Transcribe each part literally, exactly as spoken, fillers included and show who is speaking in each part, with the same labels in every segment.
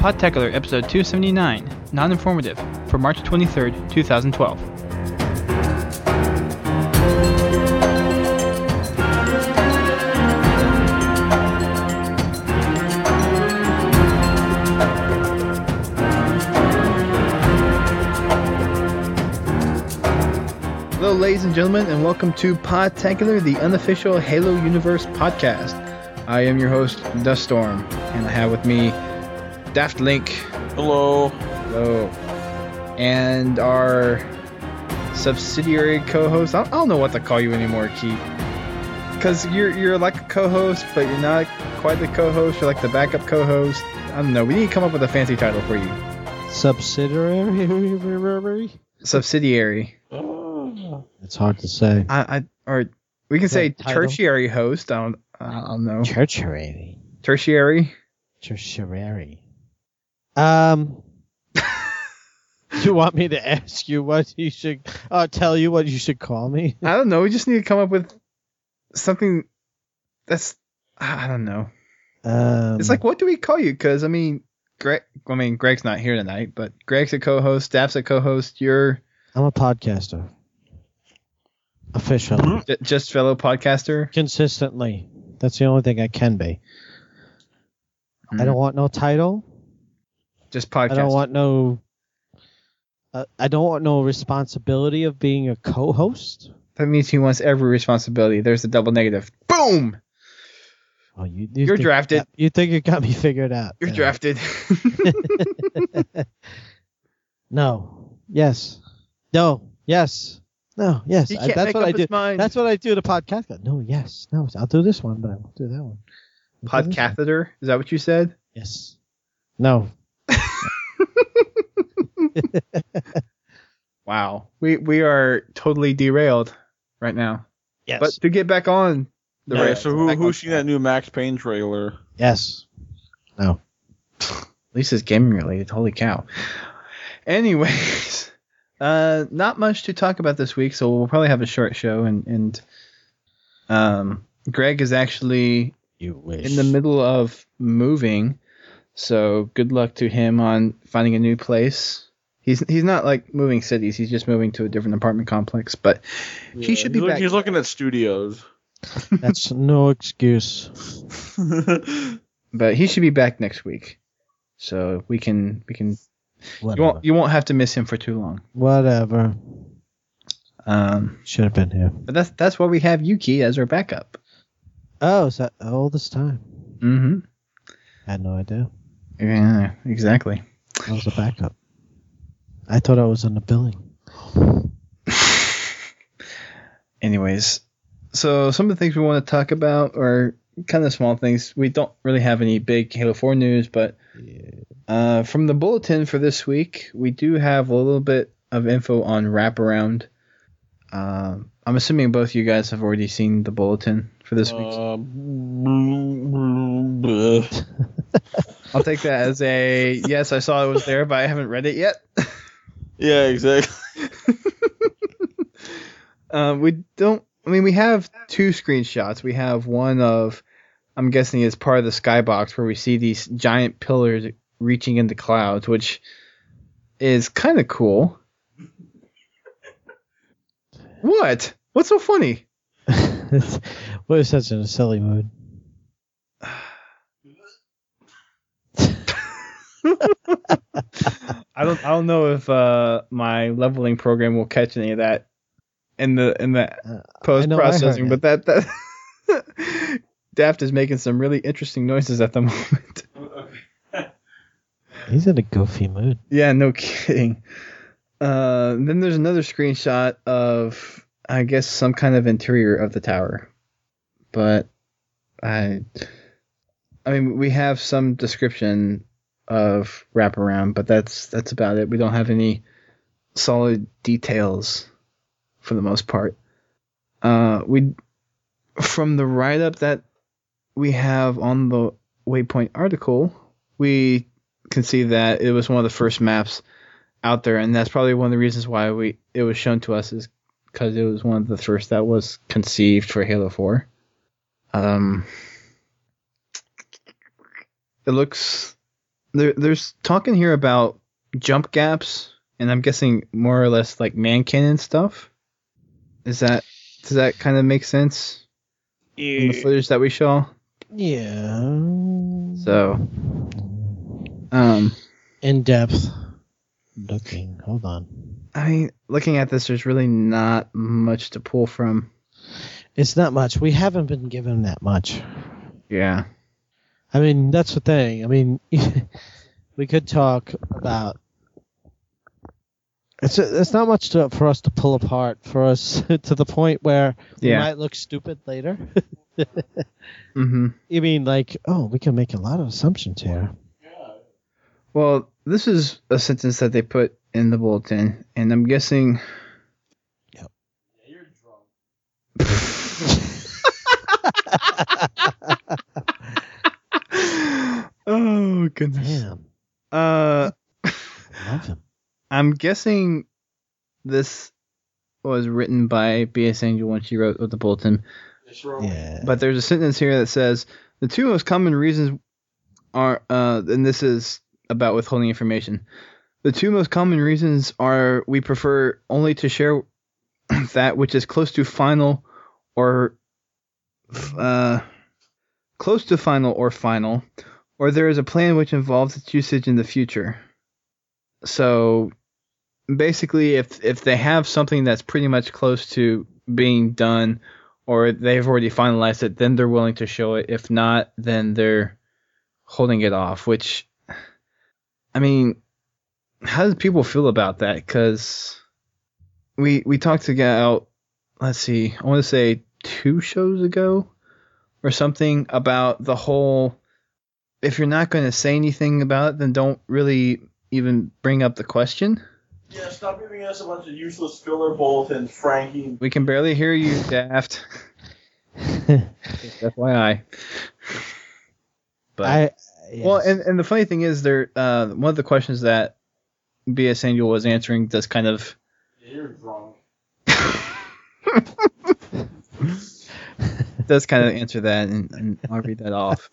Speaker 1: Podtacular episode two seventy-nine, non-informative, for March twenty-third, twenty twelve. Hello, ladies and gentlemen, and welcome to Podtacular, the unofficial Halo Universe podcast. I am your host, Dust Storm, and I have with me Daft Link.
Speaker 2: Hello.
Speaker 1: Hello. And our subsidiary co-host. I don't know what to call you anymore, Keith. Because you're you're like a co-host, but you're not quite the co-host. You're like the backup co-host. I don't know. We need to come up with a fancy title for you.
Speaker 3: Subsidiary?
Speaker 1: Subsidiary.
Speaker 2: Oh.
Speaker 3: It's hard to say.
Speaker 1: I, I or we can say
Speaker 3: title?
Speaker 1: tertiary host. I don't I don't know.
Speaker 3: Tertiary.
Speaker 1: Tertiary.
Speaker 3: Tertiary. Um, you want me to ask you what you should, uh, tell you what you should call me?
Speaker 1: I don't know. We just need to come up with something that's, I don't know.
Speaker 3: Um,
Speaker 1: It's like, what do we call you? Because, I mean, Greg, I mean, Greg's not here tonight, but Greg's a co-host, Daph's a co-host, you're
Speaker 3: I'm a podcaster. Officially.
Speaker 1: j- just fellow podcaster.
Speaker 3: Consistently. That's the only thing I can be. I don't want no title.
Speaker 1: Just podcaster.
Speaker 3: I don't want no. Uh, I don't want no responsibility of being a co-host.
Speaker 1: That means he wants every responsibility. There's a double negative. Boom!
Speaker 3: Oh, you, you
Speaker 1: You're
Speaker 3: think
Speaker 1: drafted.
Speaker 3: You, got, you think you got me figured out?
Speaker 1: You're
Speaker 3: Yeah.
Speaker 1: drafted.
Speaker 3: No. Yes. No. Yes. No. Yes.
Speaker 1: He
Speaker 3: I,
Speaker 1: can't
Speaker 3: that's
Speaker 1: make
Speaker 3: what
Speaker 1: up
Speaker 3: I do.
Speaker 1: his mind.
Speaker 3: That's what I do to podcast. No. Yes. No. I'll do this one, but I won't do that one. I'll do this one.
Speaker 1: Podcatheter? Is that what you said?
Speaker 3: Yes. No.
Speaker 1: Wow. We we are totally derailed right now.
Speaker 3: Yes.
Speaker 1: But to get back on the
Speaker 2: Yeah,
Speaker 1: rails,
Speaker 2: so who
Speaker 1: back on
Speaker 2: who's seen
Speaker 1: track.
Speaker 2: that new Max Payne trailer?
Speaker 3: Yes. No.
Speaker 1: At least it's gaming related. Holy cow. Anyways, uh, not much to talk about this week, so we'll probably have a short show. And, and um, Greg is actually
Speaker 3: You wish.
Speaker 1: in the middle of moving, so good luck to him on finding a new place. He's he's not like moving cities; he's just moving to a different apartment complex. But he
Speaker 2: Yeah,
Speaker 1: should be
Speaker 2: he's,
Speaker 1: back.
Speaker 2: He's looking at studios.
Speaker 3: That's no excuse.
Speaker 1: But he should be back next week, so we can we can. You
Speaker 3: Whatever.
Speaker 1: won't you won't have to miss him for too long.
Speaker 3: Whatever.
Speaker 1: Um.
Speaker 3: Should have been here.
Speaker 1: But that's that's why we have Yuki as our backup.
Speaker 3: Oh, is that all this time?
Speaker 1: Mm-hmm.
Speaker 3: I had no idea.
Speaker 1: Yeah, exactly.
Speaker 3: I was a backup. I thought I was on the billing.
Speaker 1: Anyways, so some of the things we want to talk about are kind of small things. We don't really have any big Halo four news, but uh, from the bulletin for this week, we do have a little bit of info on Wraparound. Uh, I'm assuming both you guys have already seen the bulletin for this week.
Speaker 2: Uh,
Speaker 1: I'll take that as a yes, I saw it was there, but I haven't read it yet.
Speaker 2: yeah, exactly.
Speaker 1: Um, we don't. I mean, we have two screenshots. We have one of, I'm guessing it's part of the skybox where we see these giant pillars reaching into clouds, which is kind of cool. What? What's so funny?
Speaker 3: What is such in a silly mood?
Speaker 1: I don't. I don't know if uh, my leveling program will catch any of that in the in the
Speaker 3: Uh,
Speaker 1: post
Speaker 3: I know I heard
Speaker 1: processing,
Speaker 3: it.
Speaker 1: but that that Daft is making some really interesting noises at the moment.
Speaker 3: He's in a goofy mood.
Speaker 1: Yeah, no kidding. Uh, then there's another screenshot of, I guess, some kind of interior of the tower. But I, I mean, we have some description of Wraparound, but that's that's about it. We don't have any solid details for the most part. Uh, we from the write-up that we have on the Waypoint article, we can see that it was one of the first maps out there, and that's probably one of the reasons why we it was shown to us is because it was one of the first that was conceived for Halo four. Um, it looks there, there's talking here about jump gaps, and I'm guessing more or less like man cannon stuff. Is that does that kind of make sense in the footage that we saw?
Speaker 3: Yeah.
Speaker 1: So, um,
Speaker 3: in depth looking. Hold on.
Speaker 1: I mean, looking at this, there's really not much to pull from.
Speaker 3: It's not much. We haven't been given that much.
Speaker 1: Yeah.
Speaker 3: I mean, that's the thing. I mean, we could talk about. It's a, it's not much to, for us to pull apart for us to the point where we
Speaker 1: Yeah.
Speaker 3: might look stupid later.
Speaker 1: Mm-hmm.
Speaker 3: You mean like, oh, we can make a lot of assumptions here.
Speaker 1: Well, this is a sentence that they put in the bulletin, and I'm guessing.
Speaker 3: Yep.
Speaker 2: You're drunk.
Speaker 1: Oh goodness.
Speaker 3: Damn,
Speaker 1: Uh,
Speaker 3: I love him.
Speaker 1: I'm guessing this was written by B S Angel when she wrote the bulletin.
Speaker 3: Yeah.
Speaker 1: But there's a sentence here that says the two most common reasons are, uh, and this is about withholding information. The two most common reasons are we prefer only to share that which is close to final or uh, close to final or final, or there is a plan which involves its usage in the future. So basically, if if they have something that's pretty much close to being done, or they've already finalized it, then they're willing to show it. If not, then they're holding it off, which, I mean, how do people feel about that? Because we we talked about, let's see, I want to say two shows ago or something about the whole, if you're not going to say anything about it, then don't really even bring up the question.
Speaker 2: Yeah, stop giving us a bunch of useless filler bulletins, Frankie.
Speaker 1: We can barely hear you, Daft. F Y I. But
Speaker 3: I yes.
Speaker 1: well, and, and the funny thing is, there uh, one of the questions that B S Angel was answering does kind of
Speaker 2: Yeah, you're drunk.
Speaker 1: does kind of answer that, and, and I'll read that off.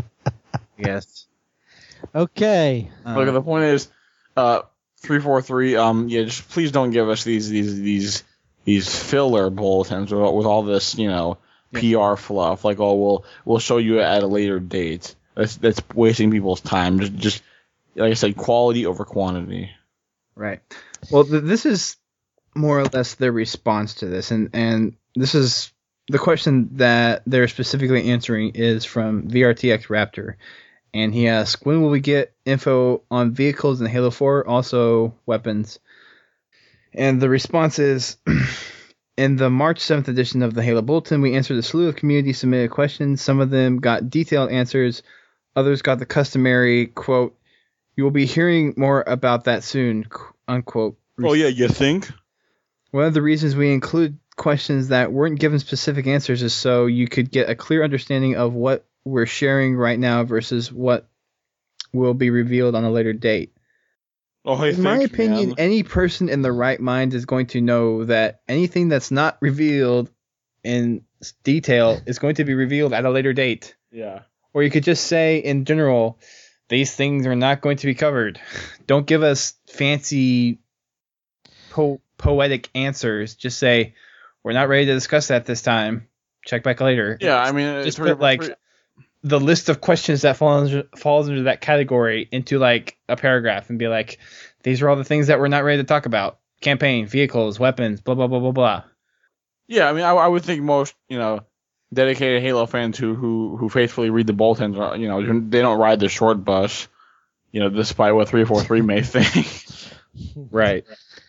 Speaker 1: Yes.
Speaker 3: Okay.
Speaker 1: Um,
Speaker 2: Look, the point is, uh, three four three. Um, yeah, just please don't give us these these these these filler bulletins with, with all this, you know, P R fluff. Like, oh, we'll we'll show you at a later date. That's that's wasting people's time. Just just like I said, quality over quantity.
Speaker 1: Right. Well, th- this is more or less their response to this, and and this is the question that they're specifically answering is from V R T X Raptor. And he asks, when will we get info on vehicles in Halo four, also weapons? And the response is, in the March seventh edition of the Halo Bulletin, we answered a slew of community-submitted questions. Some of them got detailed answers. Others got the customary, quote, you will be hearing more about that soon, unquote.
Speaker 2: Oh yeah, you think?
Speaker 1: One of the reasons we include questions that weren't given specific answers is so you could get a clear understanding of what we're sharing right now versus what will be revealed on a later date.
Speaker 2: Oh, hey,
Speaker 1: in my
Speaker 2: thanks,
Speaker 1: opinion,
Speaker 2: man.
Speaker 1: any person in the right mind is going to know that anything that's not revealed in detail is going to be revealed at a later date.
Speaker 2: Yeah.
Speaker 1: Or you could just say in general, these things are not going to be covered. Don't give us fancy po- poetic answers. Just say, we're not ready to discuss that this time. Check back later.
Speaker 2: Yeah, I mean,
Speaker 1: Just
Speaker 2: it's
Speaker 1: put, like, the list of questions that falls under, falls under that category into like a paragraph and be like, these are all the things that we're not ready to talk about. Campaign, vehicles, weapons, blah, blah, blah, blah, blah.
Speaker 2: Yeah, I mean, I, I would think most, you know, dedicated Halo fans who, who, who faithfully read the bulletins, are, you know, they don't ride the short bus, you know, despite what three forty-three may think.
Speaker 1: Right.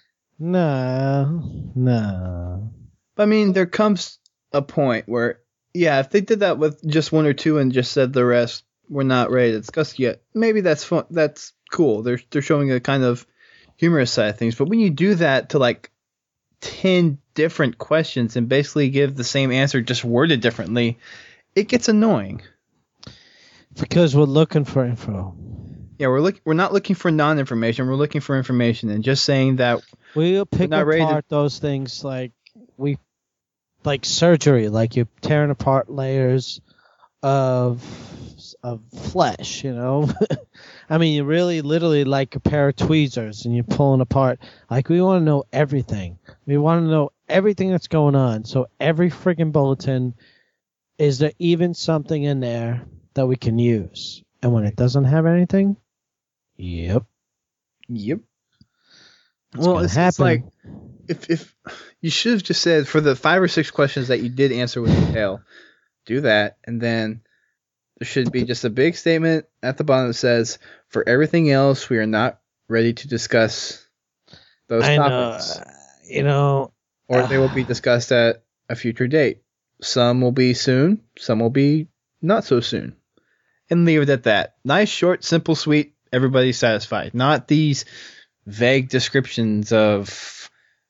Speaker 3: No. No.
Speaker 1: I mean, there comes a point where, yeah, if they did that with just one or two and just said the rest, we're not ready to discuss yet, maybe that's fun. That's cool. They're they're showing a kind of humorous side of things. But when you do that to like ten different questions and basically give the same answer just worded differently, it gets annoying.
Speaker 3: Because we're looking for info.
Speaker 1: Yeah, we're look we're not looking for non-information. We're looking for information, and just saying that
Speaker 3: We'll pick
Speaker 1: not ready to-
Speaker 3: apart those things like we, like surgery, like you're tearing apart layers of of flesh, you know. I mean, you really literally like a pair of tweezers and you're pulling apart. Like, we want to know everything. We want to know everything that's going on. So every freaking bulletin, is there even something in there that we can use? And when it doesn't have anything, yep.
Speaker 1: Yep.
Speaker 3: It's
Speaker 1: well, it's, it's like if if you should have just said for the five or six questions that you did answer with detail, do that, and then there should be just a big statement at the bottom that says, "For everything else, we are not ready to discuss those
Speaker 3: I
Speaker 1: topics."
Speaker 3: know, you know,
Speaker 1: or
Speaker 3: uh,
Speaker 1: they will be discussed at a future date. Some will be soon, some will be not so soon, and leave it at that. Nice, short, simple, sweet. Everybody's satisfied. Not these vague descriptions of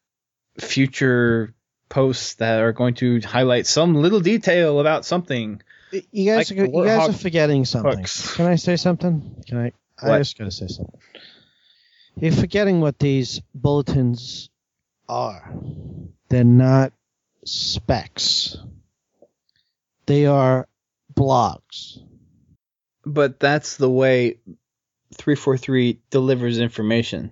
Speaker 1: future posts that are going to highlight some little detail about something.
Speaker 3: You guys,
Speaker 1: like
Speaker 3: are, you guys
Speaker 1: Warthog
Speaker 3: are forgetting something.
Speaker 1: hooks.
Speaker 3: Can I say something? Can I? I
Speaker 1: What?
Speaker 3: just gotta say something. You're forgetting what these bulletins are. They're not specs. They are blogs.
Speaker 1: But that's the way three forty-three delivers information.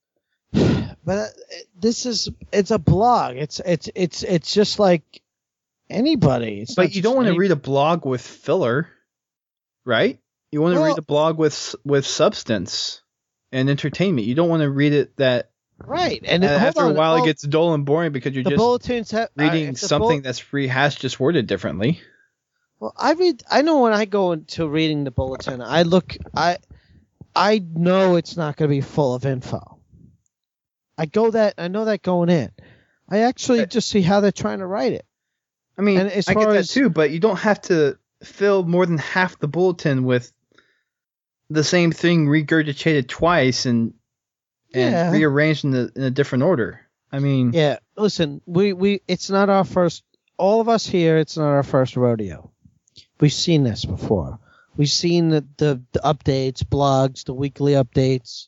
Speaker 3: But uh, this is it's a blog. It's it's it's it's just like anybody. It's
Speaker 1: But
Speaker 3: not
Speaker 1: you
Speaker 3: just
Speaker 1: don't want to
Speaker 3: any-
Speaker 1: read a blog with filler, right? You want to
Speaker 3: Well-
Speaker 1: read a blog with with substance and entertainment. You don't want to read it that
Speaker 3: right. And
Speaker 1: uh,
Speaker 3: hold
Speaker 1: after
Speaker 3: on,
Speaker 1: a while
Speaker 3: well,
Speaker 1: it gets dull and boring because you're
Speaker 3: the
Speaker 1: just
Speaker 3: bulletins have
Speaker 1: reading
Speaker 3: uh, if the
Speaker 1: something
Speaker 3: bull-
Speaker 1: that's rehashed, just worded differently.
Speaker 3: Well, I read. I know when I go into reading the bulletin, I look. I I know it's not going to be full of info. I go that. I know that going in. I actually just see how they're trying to write it.
Speaker 1: I mean,
Speaker 3: And as
Speaker 1: I get
Speaker 3: far
Speaker 1: that
Speaker 3: as-
Speaker 1: too, but you don't have to fill more than half the bulletin with the same thing regurgitated twice and and
Speaker 3: Yeah.
Speaker 1: rearranged in, the, in a different order. I mean,
Speaker 3: Yeah. Listen, we we. It's not our first. All of us here. It's not our first rodeo. We've seen this before. We've seen the, the, the updates, blogs, the weekly updates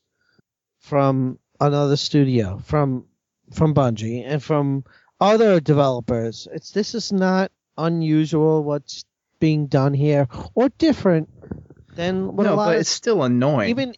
Speaker 3: from another studio, from from Bungie, and from other developers. It's this is not unusual what's being done here, or different than what a
Speaker 1: no,
Speaker 3: lot
Speaker 1: but
Speaker 3: of
Speaker 1: it's still annoying.
Speaker 3: even.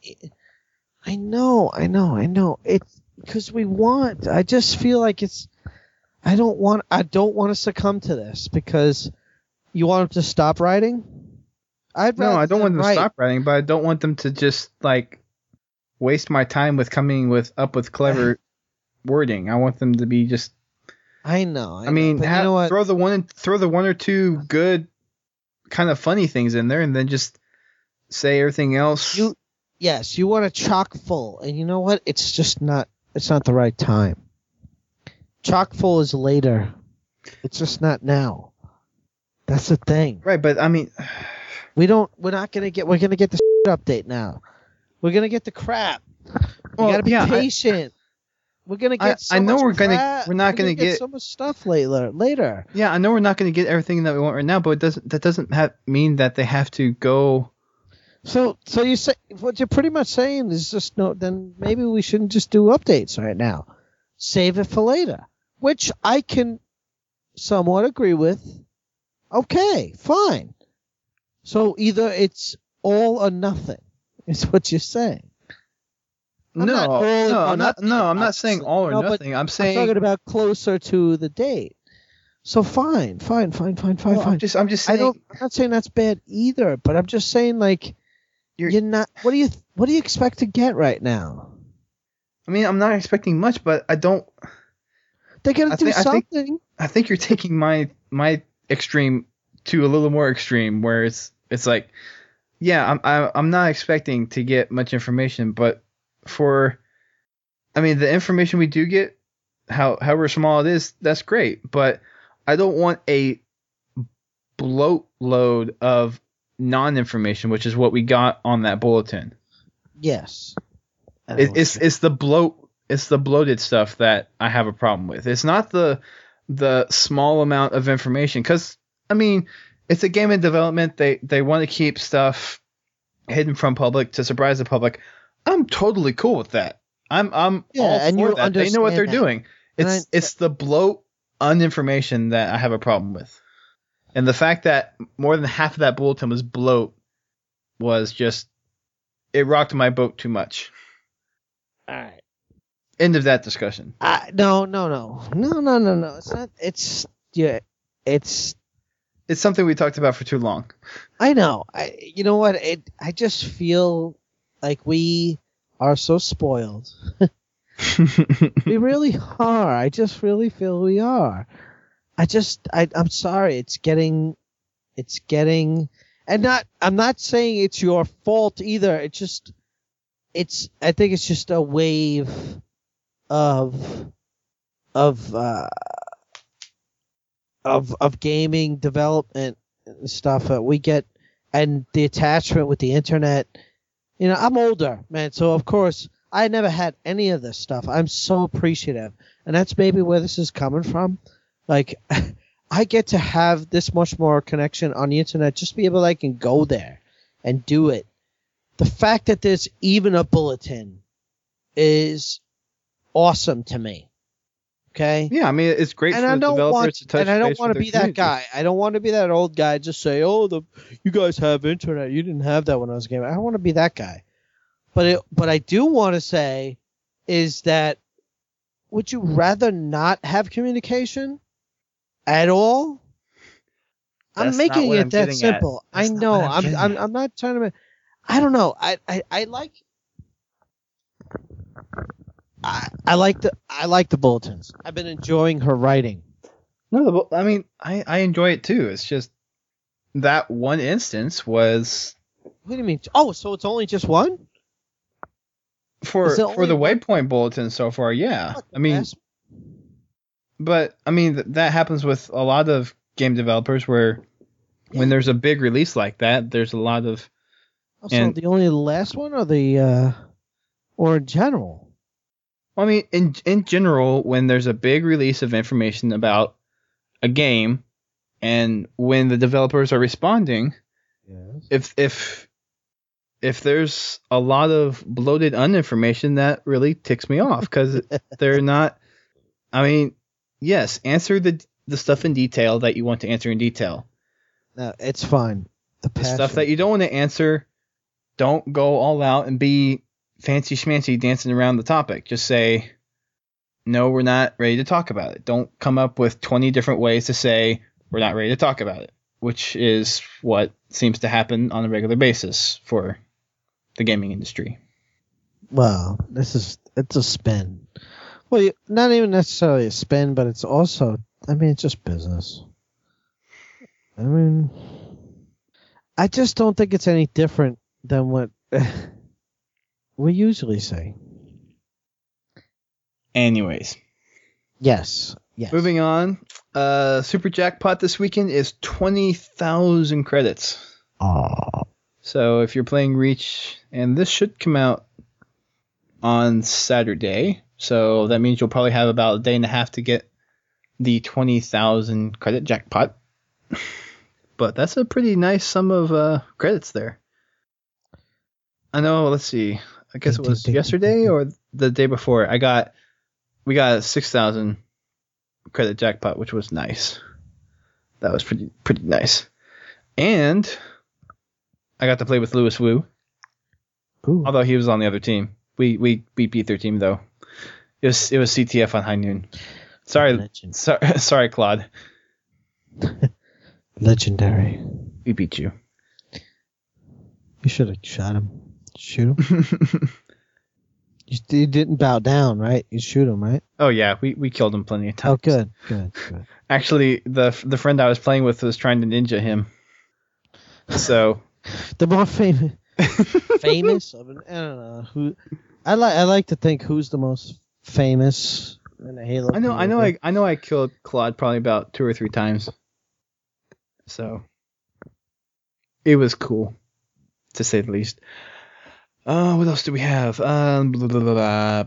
Speaker 3: I know, I know, I know. It's because we want. I just feel like it's. I don't want. I don't want to succumb to this because. You want them to stop writing? I'd
Speaker 1: no,
Speaker 3: rather
Speaker 1: I don't want them to
Speaker 3: write.
Speaker 1: stop writing, but I don't want them to just like waste my time with coming with up with clever wording. I want them to be just.
Speaker 3: I know. I,
Speaker 1: I mean,
Speaker 3: know, but
Speaker 1: have,
Speaker 3: you know what?
Speaker 1: throw the one, throw the one or two good, kind of funny things in there, and then just say everything else.
Speaker 3: You, yes, you want a chock full, and you know what? It's just not. It's not the right time. Chock full is later. It's just not now. That's the thing.
Speaker 1: Right, but I mean,
Speaker 3: We don't. We're not gonna get. We're gonna get the update now. We're gonna get the crap. We
Speaker 1: Well,
Speaker 3: gotta be
Speaker 1: yeah, I-
Speaker 3: patient. we're gonna
Speaker 1: I-
Speaker 3: get. So
Speaker 1: I know
Speaker 3: much
Speaker 1: we're gonna-
Speaker 3: crap.
Speaker 1: we're not
Speaker 3: We're
Speaker 1: gonna get-
Speaker 3: so much stuff later. Later.
Speaker 1: yeah, I know we're not going to get everything that we want right now, but it doesn't. That doesn't have, mean that they have to go.
Speaker 3: So, so you say what you're pretty much saying is just no. Then maybe we shouldn't just do updates right now. Save it for later, which I can somewhat agree with. Okay, fine. So either it's all or nothing. Is what you're saying. I'm
Speaker 1: no,
Speaker 3: not all
Speaker 1: no,
Speaker 3: or
Speaker 1: I'm not.
Speaker 3: nothing,
Speaker 1: No, I'm not
Speaker 3: obviously.
Speaker 1: saying all or
Speaker 3: No, but
Speaker 1: nothing. I'm
Speaker 3: I'm
Speaker 1: saying.
Speaker 3: talking about closer to the date. So fine, fine, fine, fine, fine,
Speaker 1: well,
Speaker 3: fine.
Speaker 1: I'm just. I'm just
Speaker 3: I
Speaker 1: saying.
Speaker 3: don't. I'm not saying that's bad either, but I'm just saying like you're,
Speaker 1: You're-
Speaker 3: not. What do you What do you expect to get right now?
Speaker 1: I mean, I'm not expecting much, but I don't.
Speaker 3: They gotta
Speaker 1: I
Speaker 3: do
Speaker 1: think- I think-
Speaker 3: something.
Speaker 1: I think you're taking my my extreme to a little more extreme, where it's it's like, yeah, I'm I'm I'm not expecting to get much information, but for, I mean, the information we do get, how however small it is, that's great, but I don't want a bloat load of non-information, which is what we got on that bulletin.
Speaker 3: Yes. I know
Speaker 1: It,
Speaker 3: what
Speaker 1: it's
Speaker 3: you're-
Speaker 1: it's the bloat it's the bloated stuff that I have a problem with. It's not the the small amount of information, because I mean, it's a game in development. They they want to keep stuff hidden from public to surprise the public. I'm totally cool with that. I'm I'm
Speaker 3: Yeah,
Speaker 1: all
Speaker 3: and
Speaker 1: for
Speaker 3: you
Speaker 1: that. They know what
Speaker 3: understand
Speaker 1: they're
Speaker 3: that.
Speaker 1: doing.
Speaker 3: And
Speaker 1: It's
Speaker 3: I-
Speaker 1: it's the bloat uninformation that I have a problem with. And the fact that more than half of that bulletin was bloat was just, it rocked my boat too much.
Speaker 3: All right.
Speaker 1: End of that discussion.
Speaker 3: Uh, no, no, no, no, no, no, no. It's not. It's yeah. It's.
Speaker 1: It's something we talked about for too long.
Speaker 3: I know. I. You know what? It. I just feel like we are so spoiled. We really are. I just really feel we are. I just. I. I'm sorry. It's getting. It's getting. And not. I'm not saying it's your fault either. It's just. It's. I think it's just a wave. Of, of, uh, of, of gaming development and stuff that we get, and the attachment with the internet. You know, I'm older, man, so of course I never had any of this stuff. I'm so appreciative, and that's maybe where this is coming from. Like, I get to have this much more connection on the internet, just be able to, I can go there and do it. The fact that there's even a bulletin is awesome to me. Okay?
Speaker 1: Yeah, I mean, it's great
Speaker 3: and
Speaker 1: for
Speaker 3: I
Speaker 1: the
Speaker 3: don't
Speaker 1: developers
Speaker 3: want,
Speaker 1: to touch
Speaker 3: And I don't
Speaker 1: base
Speaker 3: want
Speaker 1: with
Speaker 3: to
Speaker 1: their
Speaker 3: be that
Speaker 1: community.
Speaker 3: guy. I don't want to be that old guy just say, oh, the you guys have internet. You didn't have that when I was a gamer. I don't want to be that guy. But it, but I do want to say is that would you rather not have communication at all? I'm
Speaker 1: That's
Speaker 3: making
Speaker 1: not what
Speaker 3: it
Speaker 1: I'm
Speaker 3: that
Speaker 1: getting at.
Speaker 3: simple. I
Speaker 1: That's not
Speaker 3: know.
Speaker 1: what I'm
Speaker 3: I'm
Speaker 1: getting
Speaker 3: I'm,
Speaker 1: at.
Speaker 3: I'm not trying to. I don't know. I, I, I like. I, I like the I like the bulletins. I've been enjoying her writing.
Speaker 1: No, the- I mean, I, I enjoy it too. It's just that one instance was
Speaker 3: What do you mean? Oh, so it's only just one?
Speaker 1: for
Speaker 3: Is it
Speaker 1: for the
Speaker 3: only one?
Speaker 1: waypoint bulletin so far. Yeah,
Speaker 3: What, the
Speaker 1: I mean,
Speaker 3: last-
Speaker 1: but I mean th- that happens with a lot of game developers where when there's a big release like that, there's a lot of
Speaker 3: oh, so
Speaker 1: and-
Speaker 3: the only last one, or the uh, or in general?
Speaker 1: I mean, in in general, when there's a big release of information about a game, and when the developers are responding,
Speaker 3: Yes.
Speaker 1: if if if there's a lot of bloated uninformation, that really ticks me off because they're not. I mean, yes, answer the the stuff in detail that you want to answer in detail.
Speaker 3: No, it's fine. The,
Speaker 1: The stuff that you don't want to answer, don't go all out and be fancy schmancy dancing around the topic. Just say, no, we're not ready to talk about it. Don't come up with twenty different ways to say we're not ready to talk about it, which is what seems to happen on a regular basis for the gaming industry.
Speaker 3: Well, this is it's a spin. Well, you, not even necessarily a spin, but it's also. I mean, it's just business. I mean, I just don't think it's any different than what we usually say.
Speaker 1: Anyways,
Speaker 3: Yes. Yes.
Speaker 1: moving on. Uh, Super Jackpot this weekend is twenty thousand credits.
Speaker 3: Aw.
Speaker 1: So if you're playing Reach, and this should come out on Saturday, so that means you'll probably have about a day and a half to get the twenty thousand credit jackpot. But that's a pretty nice sum of uh, credits there. I know, let's see. I guess it was yesterday or the day before. I got, we got a six thousand credit jackpot, which was nice. That was pretty pretty nice. And I got to play with Lewis Wu,
Speaker 3: Ooh.
Speaker 1: although he was on the other team. We we we beat their team though. It was it was C T F on High Noon. Sorry,
Speaker 3: Legend.
Speaker 1: sorry, sorry, Claude.
Speaker 3: Legendary.
Speaker 1: We beat you.
Speaker 3: You should have shot him. Shoot him. you, you didn't bow down, right? You shoot him, right?
Speaker 1: Oh yeah, we, we killed him plenty of times.
Speaker 3: Oh, good, good, good.
Speaker 1: Actually, the the friend I was playing with was trying to ninja him. So
Speaker 3: The more famous, famous. Of an, I don't know who. I like. I like to think who's the most famous in the Halo.
Speaker 1: I know I know
Speaker 3: community.
Speaker 1: I I know I killed Claude probably about two or three times. So it was cool, to say the least. Uh, what else do we have? Um, blah, blah, blah, blah.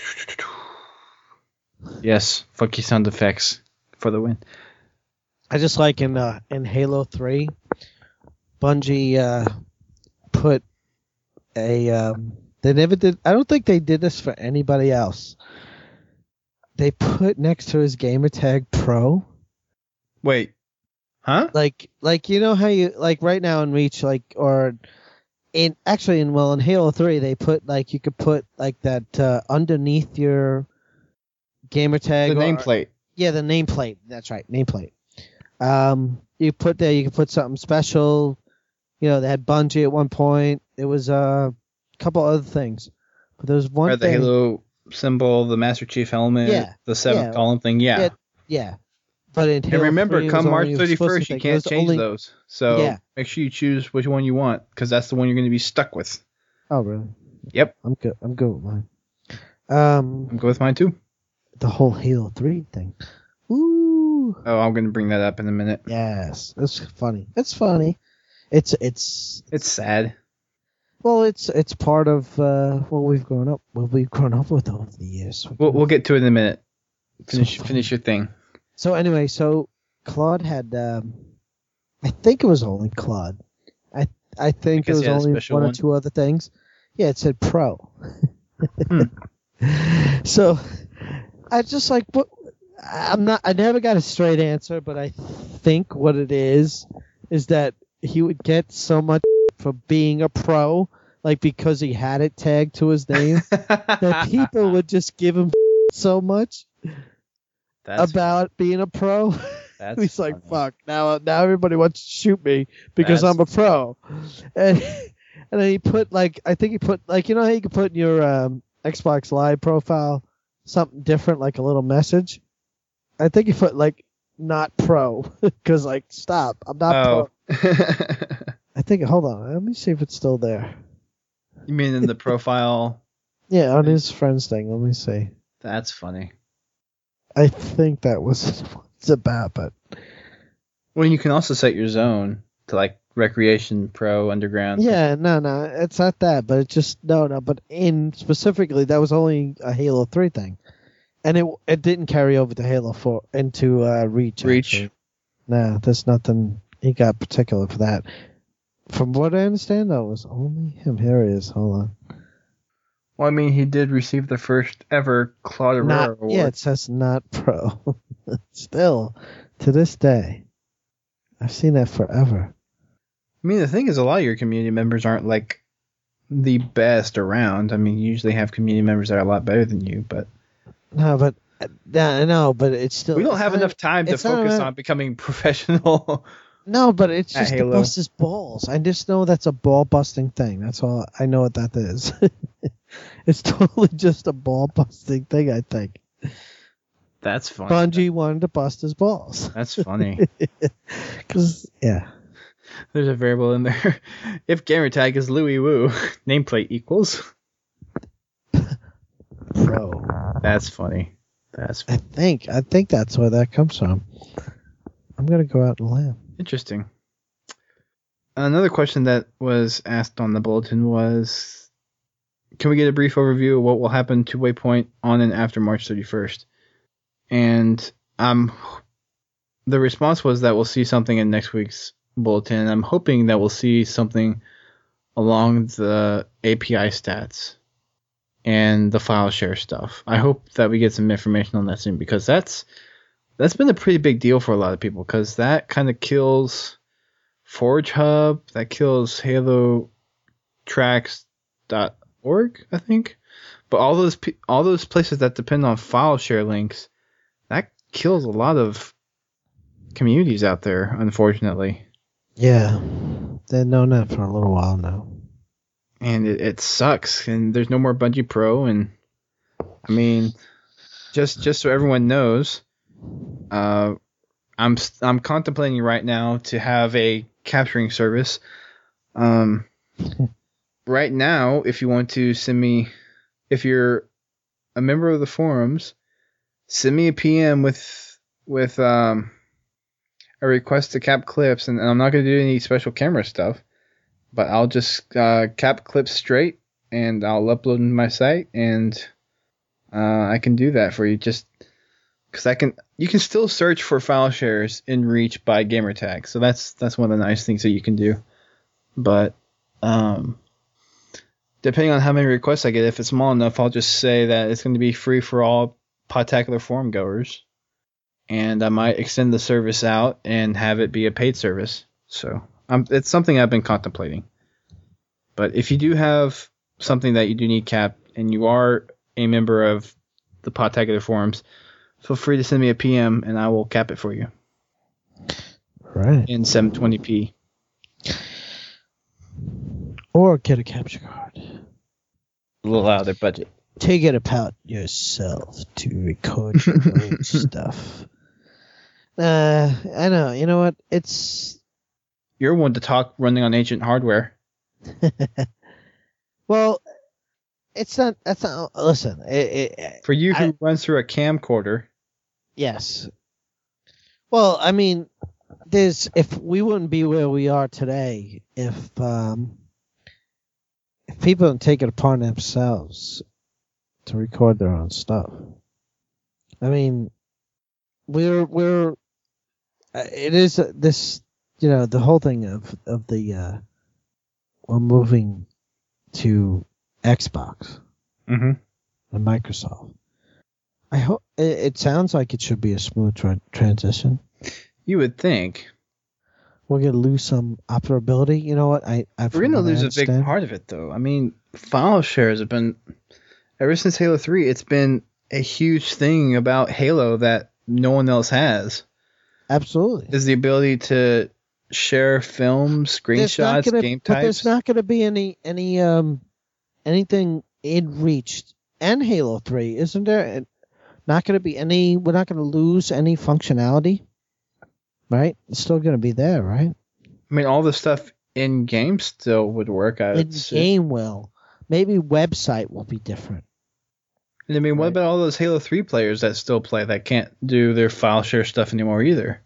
Speaker 1: Yes, funky sound effects for the win.
Speaker 3: I just like in uh, in Halo three, Bungie uh, put a. Um, they never did. I don't think they did this for anybody else. They put next to his gamertag Pro.
Speaker 1: Wait, Huh?
Speaker 3: Like, like you know how you like right now in Reach, like or in actually in well in Halo three they put like you could put like that uh, underneath your gamer tag.
Speaker 1: The
Speaker 3: or-
Speaker 1: nameplate.
Speaker 3: Yeah, the nameplate. That's right, nameplate. Um, you put there, you could put something special. You know, they had Bungie at one point. It was uh, a couple other things, but there was one
Speaker 1: Or the
Speaker 3: thing.
Speaker 1: Halo symbol, the Master Chief helmet,
Speaker 3: Yeah,
Speaker 1: the seventh
Speaker 3: yeah.
Speaker 1: column thing. Yeah.
Speaker 3: Yeah, yeah. But in
Speaker 1: And
Speaker 3: Halo
Speaker 1: remember,
Speaker 3: three, it
Speaker 1: come
Speaker 3: was
Speaker 1: March
Speaker 3: only- it was supposed to
Speaker 1: thirty-first, you
Speaker 3: think- it
Speaker 1: can't
Speaker 3: was
Speaker 1: change
Speaker 3: only-
Speaker 1: those. So
Speaker 3: Yeah.
Speaker 1: make sure you choose which one you want, because that's the one you're going to be stuck with.
Speaker 3: Oh, really?
Speaker 1: Yep.
Speaker 3: I'm good. I'm good with mine. Um,
Speaker 1: I'm good with mine too.
Speaker 3: the whole Halo three thing. Ooh.
Speaker 1: Oh, I'm going to bring that up in a minute.
Speaker 3: Yes, it's funny. It's funny. It's it's
Speaker 1: It's sad.
Speaker 3: well, it's it's part of uh, what we've grown up. What we've grown up with over the years.
Speaker 1: We'll, we'll get to it in a minute. Finish
Speaker 3: So
Speaker 1: finish your thing.
Speaker 3: So anyway, so Claude had, um, I think it was only Claude. I I think
Speaker 1: Because
Speaker 3: there
Speaker 1: he
Speaker 3: was
Speaker 1: had a
Speaker 3: only
Speaker 1: special
Speaker 3: one or
Speaker 1: one?
Speaker 3: two other things. Yeah, it said Pro.
Speaker 1: Hmm.
Speaker 3: So I just like what I'm not. I never got a straight answer, but I think what it is is that he would get so much for being a pro, like because he had it tagged to his name, that people would just give him so much
Speaker 1: That's,
Speaker 3: about being a pro.
Speaker 1: that's
Speaker 3: He's like,
Speaker 1: funny.
Speaker 3: fuck, now now everybody wants to shoot me because
Speaker 1: That's
Speaker 3: I'm a pro. And and then he put like I think he put like you know how you can put in your um, Xbox Live profile something different, like a little message. I think he put like not pro because like stop, I'm not
Speaker 1: Oh.
Speaker 3: pro. I think hold on, let me see if it's still there.
Speaker 1: You mean in the profile?
Speaker 3: Yeah, on his friends thing. Let me see.
Speaker 1: That's funny.
Speaker 3: I think that was what it's about, but
Speaker 1: Well, you can also set your zone to like recreation, pro, underground.
Speaker 3: yeah, no, no, it's not that, but it's just no, no. But in specifically, that was only a Halo three thing, and it it didn't carry over to Halo four into uh, Reach.
Speaker 1: Reach.
Speaker 3: actually. No, there's nothing he got particular for that. From what I understand, though, it was only him. Here he is. Hold on.
Speaker 1: Well, I mean, he did receive the first ever Claude Aurora
Speaker 3: Not,
Speaker 1: award.
Speaker 3: yeah, it says not pro. Still, to this day, I've seen that forever.
Speaker 1: I mean, the thing is, a lot of your community members aren't like the best around. I mean, you usually have community members that are a lot better than you, but
Speaker 3: No, but yeah, I know, but it's still.
Speaker 1: we don't
Speaker 3: it's
Speaker 1: have
Speaker 3: not-
Speaker 1: enough time to
Speaker 3: it's not
Speaker 1: focus
Speaker 3: about-
Speaker 1: on becoming professional.
Speaker 3: No, but it's
Speaker 1: At
Speaker 3: just to
Speaker 1: Halo.
Speaker 3: bust his balls. I just know that's a ball busting thing. That's all I know what that is. It's totally just a ball busting thing, I think.
Speaker 1: That's funny.
Speaker 3: Bungie wanted to bust his balls.
Speaker 1: That's funny.
Speaker 3: Cause yeah.
Speaker 1: There's a variable in there. If gamertag is Louis Wu, nameplate equals.
Speaker 3: Pro.
Speaker 1: That's funny. That's
Speaker 3: I think I think that's where that comes from. I'm gonna go out and laugh.
Speaker 1: interesting. Another question that was asked on the bulletin was, can we get a brief overview of what will happen to Waypoint on and after March thirty-first? And um, the response was that we'll see something in next week's bulletin. I'm hoping that we'll see something along the A P I stats and the file share stuff. I hope that we get some information on that soon, because that's that's been a pretty big deal for a lot of people, because that kind of kills Forge Hub, that kills Halo Tracks dot org, I think. But all those pe- all those places that depend on file share links, that kills a lot of communities out there, unfortunately.
Speaker 3: Yeah. They've known that for a little while now.
Speaker 1: And it, it sucks. And there's no more Bungie Pro. And I mean, just just so everyone knows, uh, I'm I'm contemplating right now to have a capturing service. Um, right now, if you want to send me, if you're a member of the forums, send me a P M with with um a request to cap clips, and, and I'm not going to do any special camera stuff, but I'll just uh, cap clips straight, and I'll upload them to my site, and uh, I can do that for you. Just because I can, you can still search for file shares in Reach by gamertag, so that's that's one of the nice things that you can do. But um, depending on how many requests I get, if it's small enough, I'll just say that it's going to be free for all Podtacular forum goers. and I might extend the service out and have it be a paid service. So um, it's something I've been contemplating. But if you do have something that you do need capped, and you are a member of the Podtacular forums, feel free to send me a P M, and I will cap it for you.
Speaker 3: Right.
Speaker 1: In seven twenty p.
Speaker 3: Or get a capture card.
Speaker 1: A little out of their budget.
Speaker 3: Take it upon yourself to record your own stuff. Uh, I know. You know what? It's...
Speaker 1: You're one to talk running on ancient hardware.
Speaker 3: Well, it's not... That's not... Listen. It, it,
Speaker 1: For you who
Speaker 3: I,
Speaker 1: runs through a camcorder.
Speaker 3: Yes. Well, I mean, there's... If we wouldn't be where we are today, if... um. If people don't take it upon themselves to record their own stuff, I mean, we're we're it is this, you know, the whole thing of of the uh, we're moving to Xbox
Speaker 1: mm-hmm.
Speaker 3: and Microsoft. I hope it, it sounds like it should be a smooth tra- transition.
Speaker 1: You would think.
Speaker 3: We're gonna lose some operability. You know what? I I've
Speaker 1: We're gonna lose a big part of it, though. I mean, file shares have been ever since Halo three. It's been a huge thing about Halo that no one else has.
Speaker 3: Absolutely,
Speaker 1: is the ability to share films, screenshots,
Speaker 3: gonna,
Speaker 1: game
Speaker 3: but
Speaker 1: types.
Speaker 3: There's not going to be any any um anything in Reach and Halo three, isn't there? Not going to be any. We're not going to lose any functionality. Right? It's still going to be there, right?
Speaker 1: I mean, all the stuff in game still would work. I
Speaker 3: in game will. Maybe website will be different.
Speaker 1: And I mean, what
Speaker 3: right.
Speaker 1: about all those Halo three players that still play that can't do their file share stuff anymore either?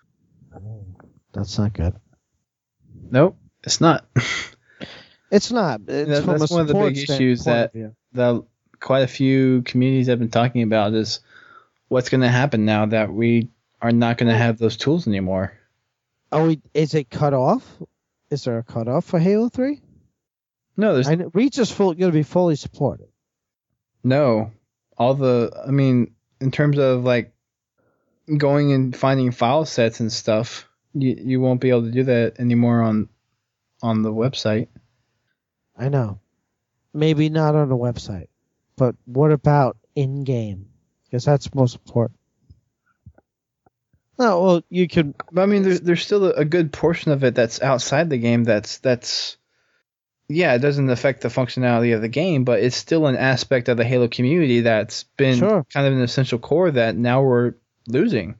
Speaker 3: That's not good.
Speaker 1: Nope, it's not.
Speaker 3: It's not. It's
Speaker 1: that,
Speaker 3: from
Speaker 1: that's
Speaker 3: a
Speaker 1: one of the big issues that, that quite a few communities have been talking about is what's going to happen now that we are not going to have those tools anymore.
Speaker 3: Are we? Is it cut off? Is there a cutoff for Halo three?
Speaker 1: No, there's
Speaker 3: I know, Reach is full, going to be fully supported.
Speaker 1: No, all the I mean, in terms of like going and finding file sets and stuff, you you won't be able to do that anymore on on the website.
Speaker 3: I know, maybe not on the website, but what about in game? Because that's most important. No, well, you could.
Speaker 1: But I mean, there's there's still a, a good portion of it that's outside the game. That's that's, yeah, it doesn't affect the functionality of the game, but it's still an aspect of the Halo community that's been
Speaker 3: Sure.
Speaker 1: kind of an essential core that now we're losing.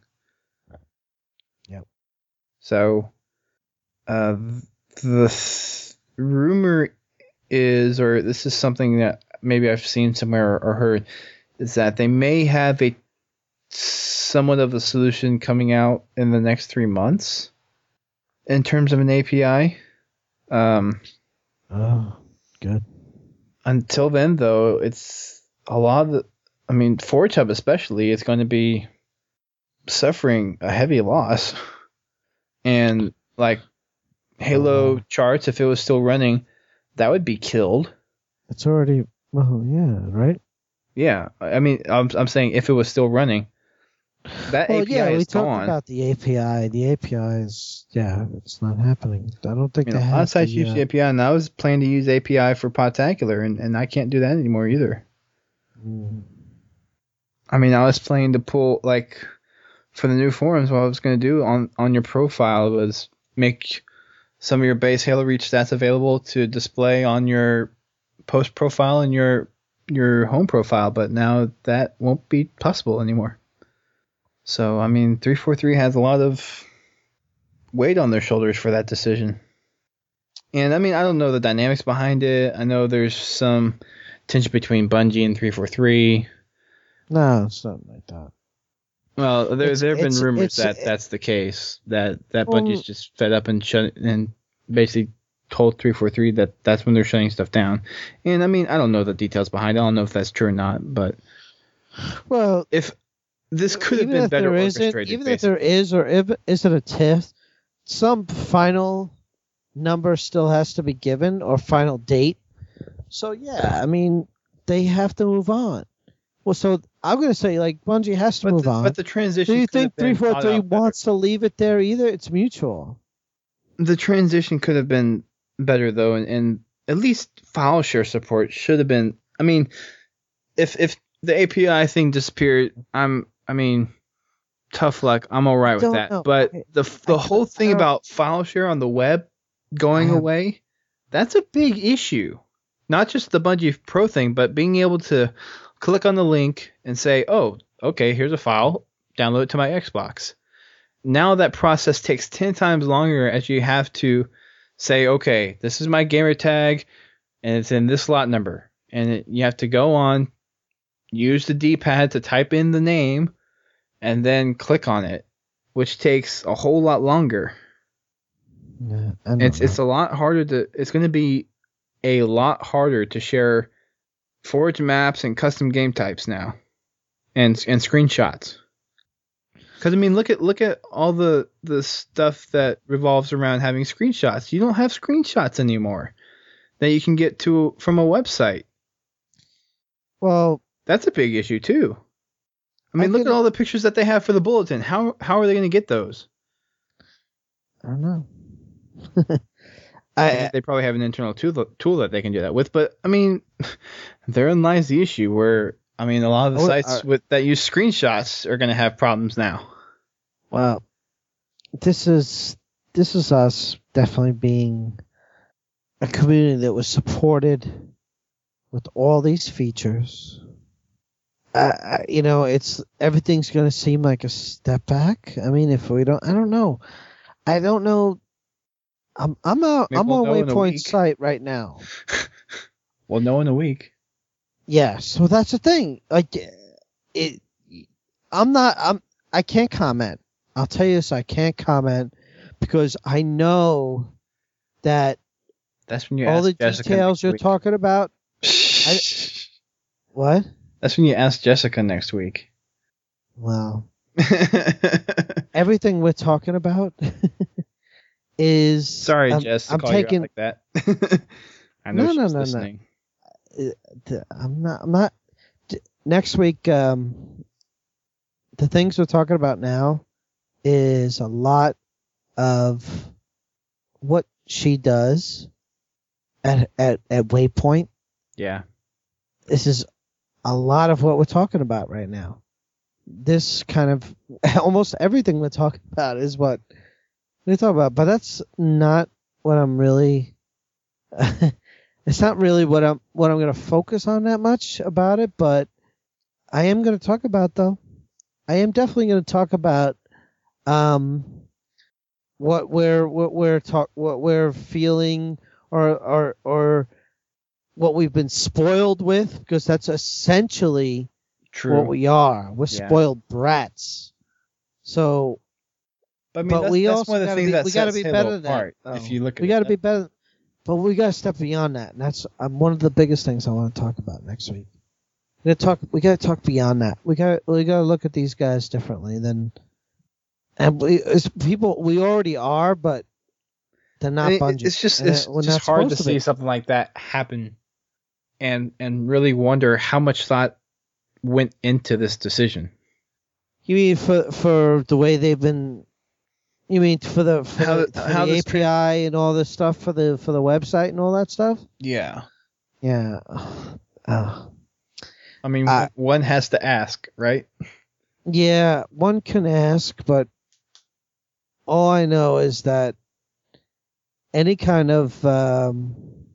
Speaker 3: Yep.
Speaker 1: So, uh, the th- rumor is, or this is something that maybe I've seen somewhere or heard, is that they may have a somewhat of a solution coming out in the next three months in terms of an A P I. Um,
Speaker 3: Oh, good.
Speaker 1: until then, though, it's a lot of the, I mean, Forge Hub especially is going to be suffering a heavy loss. And, like, Halo
Speaker 3: Uh-huh.
Speaker 1: charts, if it was still running, that would be killed.
Speaker 3: It's already. Well, yeah, right.
Speaker 1: Yeah, I mean, I'm I'm saying if it was still running, that
Speaker 3: Well,
Speaker 1: A P I
Speaker 3: yeah, we
Speaker 1: is
Speaker 3: talked
Speaker 1: gone.
Speaker 3: about the A P I. The A P I is, yeah, it's not happening. I don't think
Speaker 1: I mean,
Speaker 3: they
Speaker 1: a lot
Speaker 3: have
Speaker 1: of sites
Speaker 3: the,
Speaker 1: use
Speaker 3: uh,
Speaker 1: the A P I, and I was planning to use A P I for Podtacular, and, and I can't do that anymore either.
Speaker 3: mm,
Speaker 1: I mean, I was planning to pull, like, for the new forums, what I was going to do on, on your profile was make some of your base Halo Reach stats available to display on your post profile and your your home profile, but now that won't be possible anymore. So, I mean, three forty-three has a lot of weight on their shoulders for that decision. And, I mean, I don't know the dynamics behind it. I know there's some tension between Bungie and three forty-three.
Speaker 3: No, it's not like that.
Speaker 1: Well, there
Speaker 3: It's-
Speaker 1: there have been
Speaker 3: it's-
Speaker 1: rumors
Speaker 3: it's-
Speaker 1: that that's the case. That that
Speaker 3: Well-
Speaker 1: Bungie's just fed up and shut and basically told three forty-three that that's when they're shutting stuff down. And I mean, I don't know the details behind it. I don't know if that's true or not. But
Speaker 3: Well,
Speaker 1: if this could have
Speaker 3: even
Speaker 1: been
Speaker 3: if
Speaker 1: better
Speaker 3: there isn't,
Speaker 1: orchestrated,
Speaker 3: even if
Speaker 1: basically.
Speaker 3: there is or if isn't a tiff, some final number still has to be given or final date. So yeah, I mean, they have to move on. Well, so I'm going to say, like, Bungie has to
Speaker 1: But
Speaker 3: move
Speaker 1: the,
Speaker 3: on.
Speaker 1: but the transition.
Speaker 3: Do you
Speaker 1: could have
Speaker 3: think
Speaker 1: been
Speaker 3: three
Speaker 1: thought
Speaker 3: forty-three
Speaker 1: out better.
Speaker 3: wants to leave it there either? It's mutual.
Speaker 1: The transition could have been better though, and, and at least file share support should have been. I mean, if if the A P I thing disappeared, I'm. I mean, tough luck. I'm all right with
Speaker 3: Don't
Speaker 1: that.
Speaker 3: know.
Speaker 1: But
Speaker 3: Okay.
Speaker 1: the the
Speaker 3: I-
Speaker 1: whole thing
Speaker 3: I don't-
Speaker 1: about file share on the web going
Speaker 3: I have-
Speaker 1: away, that's a big issue. Not just the Bungie Pro thing, but being able to click on the link and say, "Oh, okay, here's a file. Download it to my Xbox." Now that process takes ten times longer as you have to say, "Okay, this is my gamer tag, and it's in this lot number," and it, you have to go on, use the D-pad to type in the name, and then click on it, which takes a whole lot longer.
Speaker 3: Yeah, I don't
Speaker 1: It's
Speaker 3: know.
Speaker 1: it's a lot harder to. It's going to be a lot harder to share forge maps and custom game types now, and and screenshots. Because I mean, look at look at all the the stuff that revolves around having screenshots. You don't have screenshots anymore that you can get to from a website.
Speaker 3: Well,
Speaker 1: That's a big issue too. I mean,
Speaker 3: I
Speaker 1: look
Speaker 3: get
Speaker 1: at
Speaker 3: it.
Speaker 1: all the pictures that they have for the bulletin. How how are they going to get those?
Speaker 3: I don't know.
Speaker 1: I
Speaker 3: I,
Speaker 1: think they probably have an internal tool tool that they can do that with. But I mean, therein lies the issue where I mean, a lot of the
Speaker 3: Oh,
Speaker 1: sites
Speaker 3: uh,
Speaker 1: with that use screenshots are going to have problems now.
Speaker 3: well, this is this is us definitely being a community that was supported with all these features. Uh, I- you know, it's everything's going to seem like a step back. I mean, if we don't, I don't know. I don't know. I'm I'm out,
Speaker 1: Maybe
Speaker 3: I'm
Speaker 1: we'll
Speaker 3: on
Speaker 1: know in a
Speaker 3: Waypoint
Speaker 1: week.
Speaker 3: site right now.
Speaker 1: Well, no, in a week.
Speaker 3: Yeah, so that's the thing. Like, it. I'm not. I'm. I can't comment. I'll tell you this. I can't comment because I know that
Speaker 1: That's when you
Speaker 3: all
Speaker 1: ask
Speaker 3: the
Speaker 1: Jessica
Speaker 3: details
Speaker 1: next
Speaker 3: you're
Speaker 1: week.
Speaker 3: talking about. What?
Speaker 1: That's when you ask Jessica next week.
Speaker 3: Well, everything we're talking about is.
Speaker 1: Sorry,
Speaker 3: I'm,
Speaker 1: Jess, to
Speaker 3: I'm
Speaker 1: call
Speaker 3: taking.
Speaker 1: you out like that. I know
Speaker 3: No, no,
Speaker 1: she's
Speaker 3: no, no.
Speaker 1: listening.
Speaker 3: th- I'm not. I'm not. d- Next week, um, the things we're talking about now is a lot of what she does at at at Waypoint.
Speaker 1: Yeah.
Speaker 3: This is a lot of what we're talking about right now. This kind of almost everything we're talking about is what we talk about, but that's not what I'm really. It's not really what I'm what I'm going to focus on that much about it, but I am going to talk about though. I am definitely going to talk about um what we're what we're talk what we're feeling or or or what we've been spoiled with, because that's essentially
Speaker 1: True.
Speaker 3: what we are. We're
Speaker 1: Yeah.
Speaker 3: spoiled brats. So,
Speaker 1: But, I mean,
Speaker 3: but
Speaker 1: that's,
Speaker 3: we
Speaker 1: that's
Speaker 3: also
Speaker 1: one of the
Speaker 3: gotta
Speaker 1: things
Speaker 3: be,
Speaker 1: that
Speaker 3: we gotta
Speaker 1: sets
Speaker 3: be
Speaker 1: Halo
Speaker 3: better than
Speaker 1: apart.
Speaker 3: that.
Speaker 1: If
Speaker 3: though.
Speaker 1: you look at
Speaker 3: we
Speaker 1: it
Speaker 3: got to
Speaker 1: that-
Speaker 3: be better, but we got to step beyond that, and that's um, one of the biggest things I want to talk about next week. We got to talk. We got to talk beyond that. We got we got to look at these guys differently than, and we as people we already are, but they're not
Speaker 1: I mean,
Speaker 3: Bungie.
Speaker 1: it's just
Speaker 3: And
Speaker 1: it's
Speaker 3: we're
Speaker 1: just
Speaker 3: not
Speaker 1: hard to
Speaker 3: supposed
Speaker 1: see
Speaker 3: be.
Speaker 1: something like that happen, and and really wonder how much thought went into this decision.
Speaker 3: You mean for for the way they've been? You mean for the for
Speaker 1: How-
Speaker 3: the, for
Speaker 1: how
Speaker 3: the
Speaker 1: this
Speaker 3: A P I and all this stuff for the for the website and all that stuff?
Speaker 1: Yeah.
Speaker 3: Yeah. Uh,
Speaker 1: I mean,
Speaker 3: Uh,
Speaker 1: one has to ask, right?
Speaker 3: yeah, one can ask, but all I know is that any kind of um,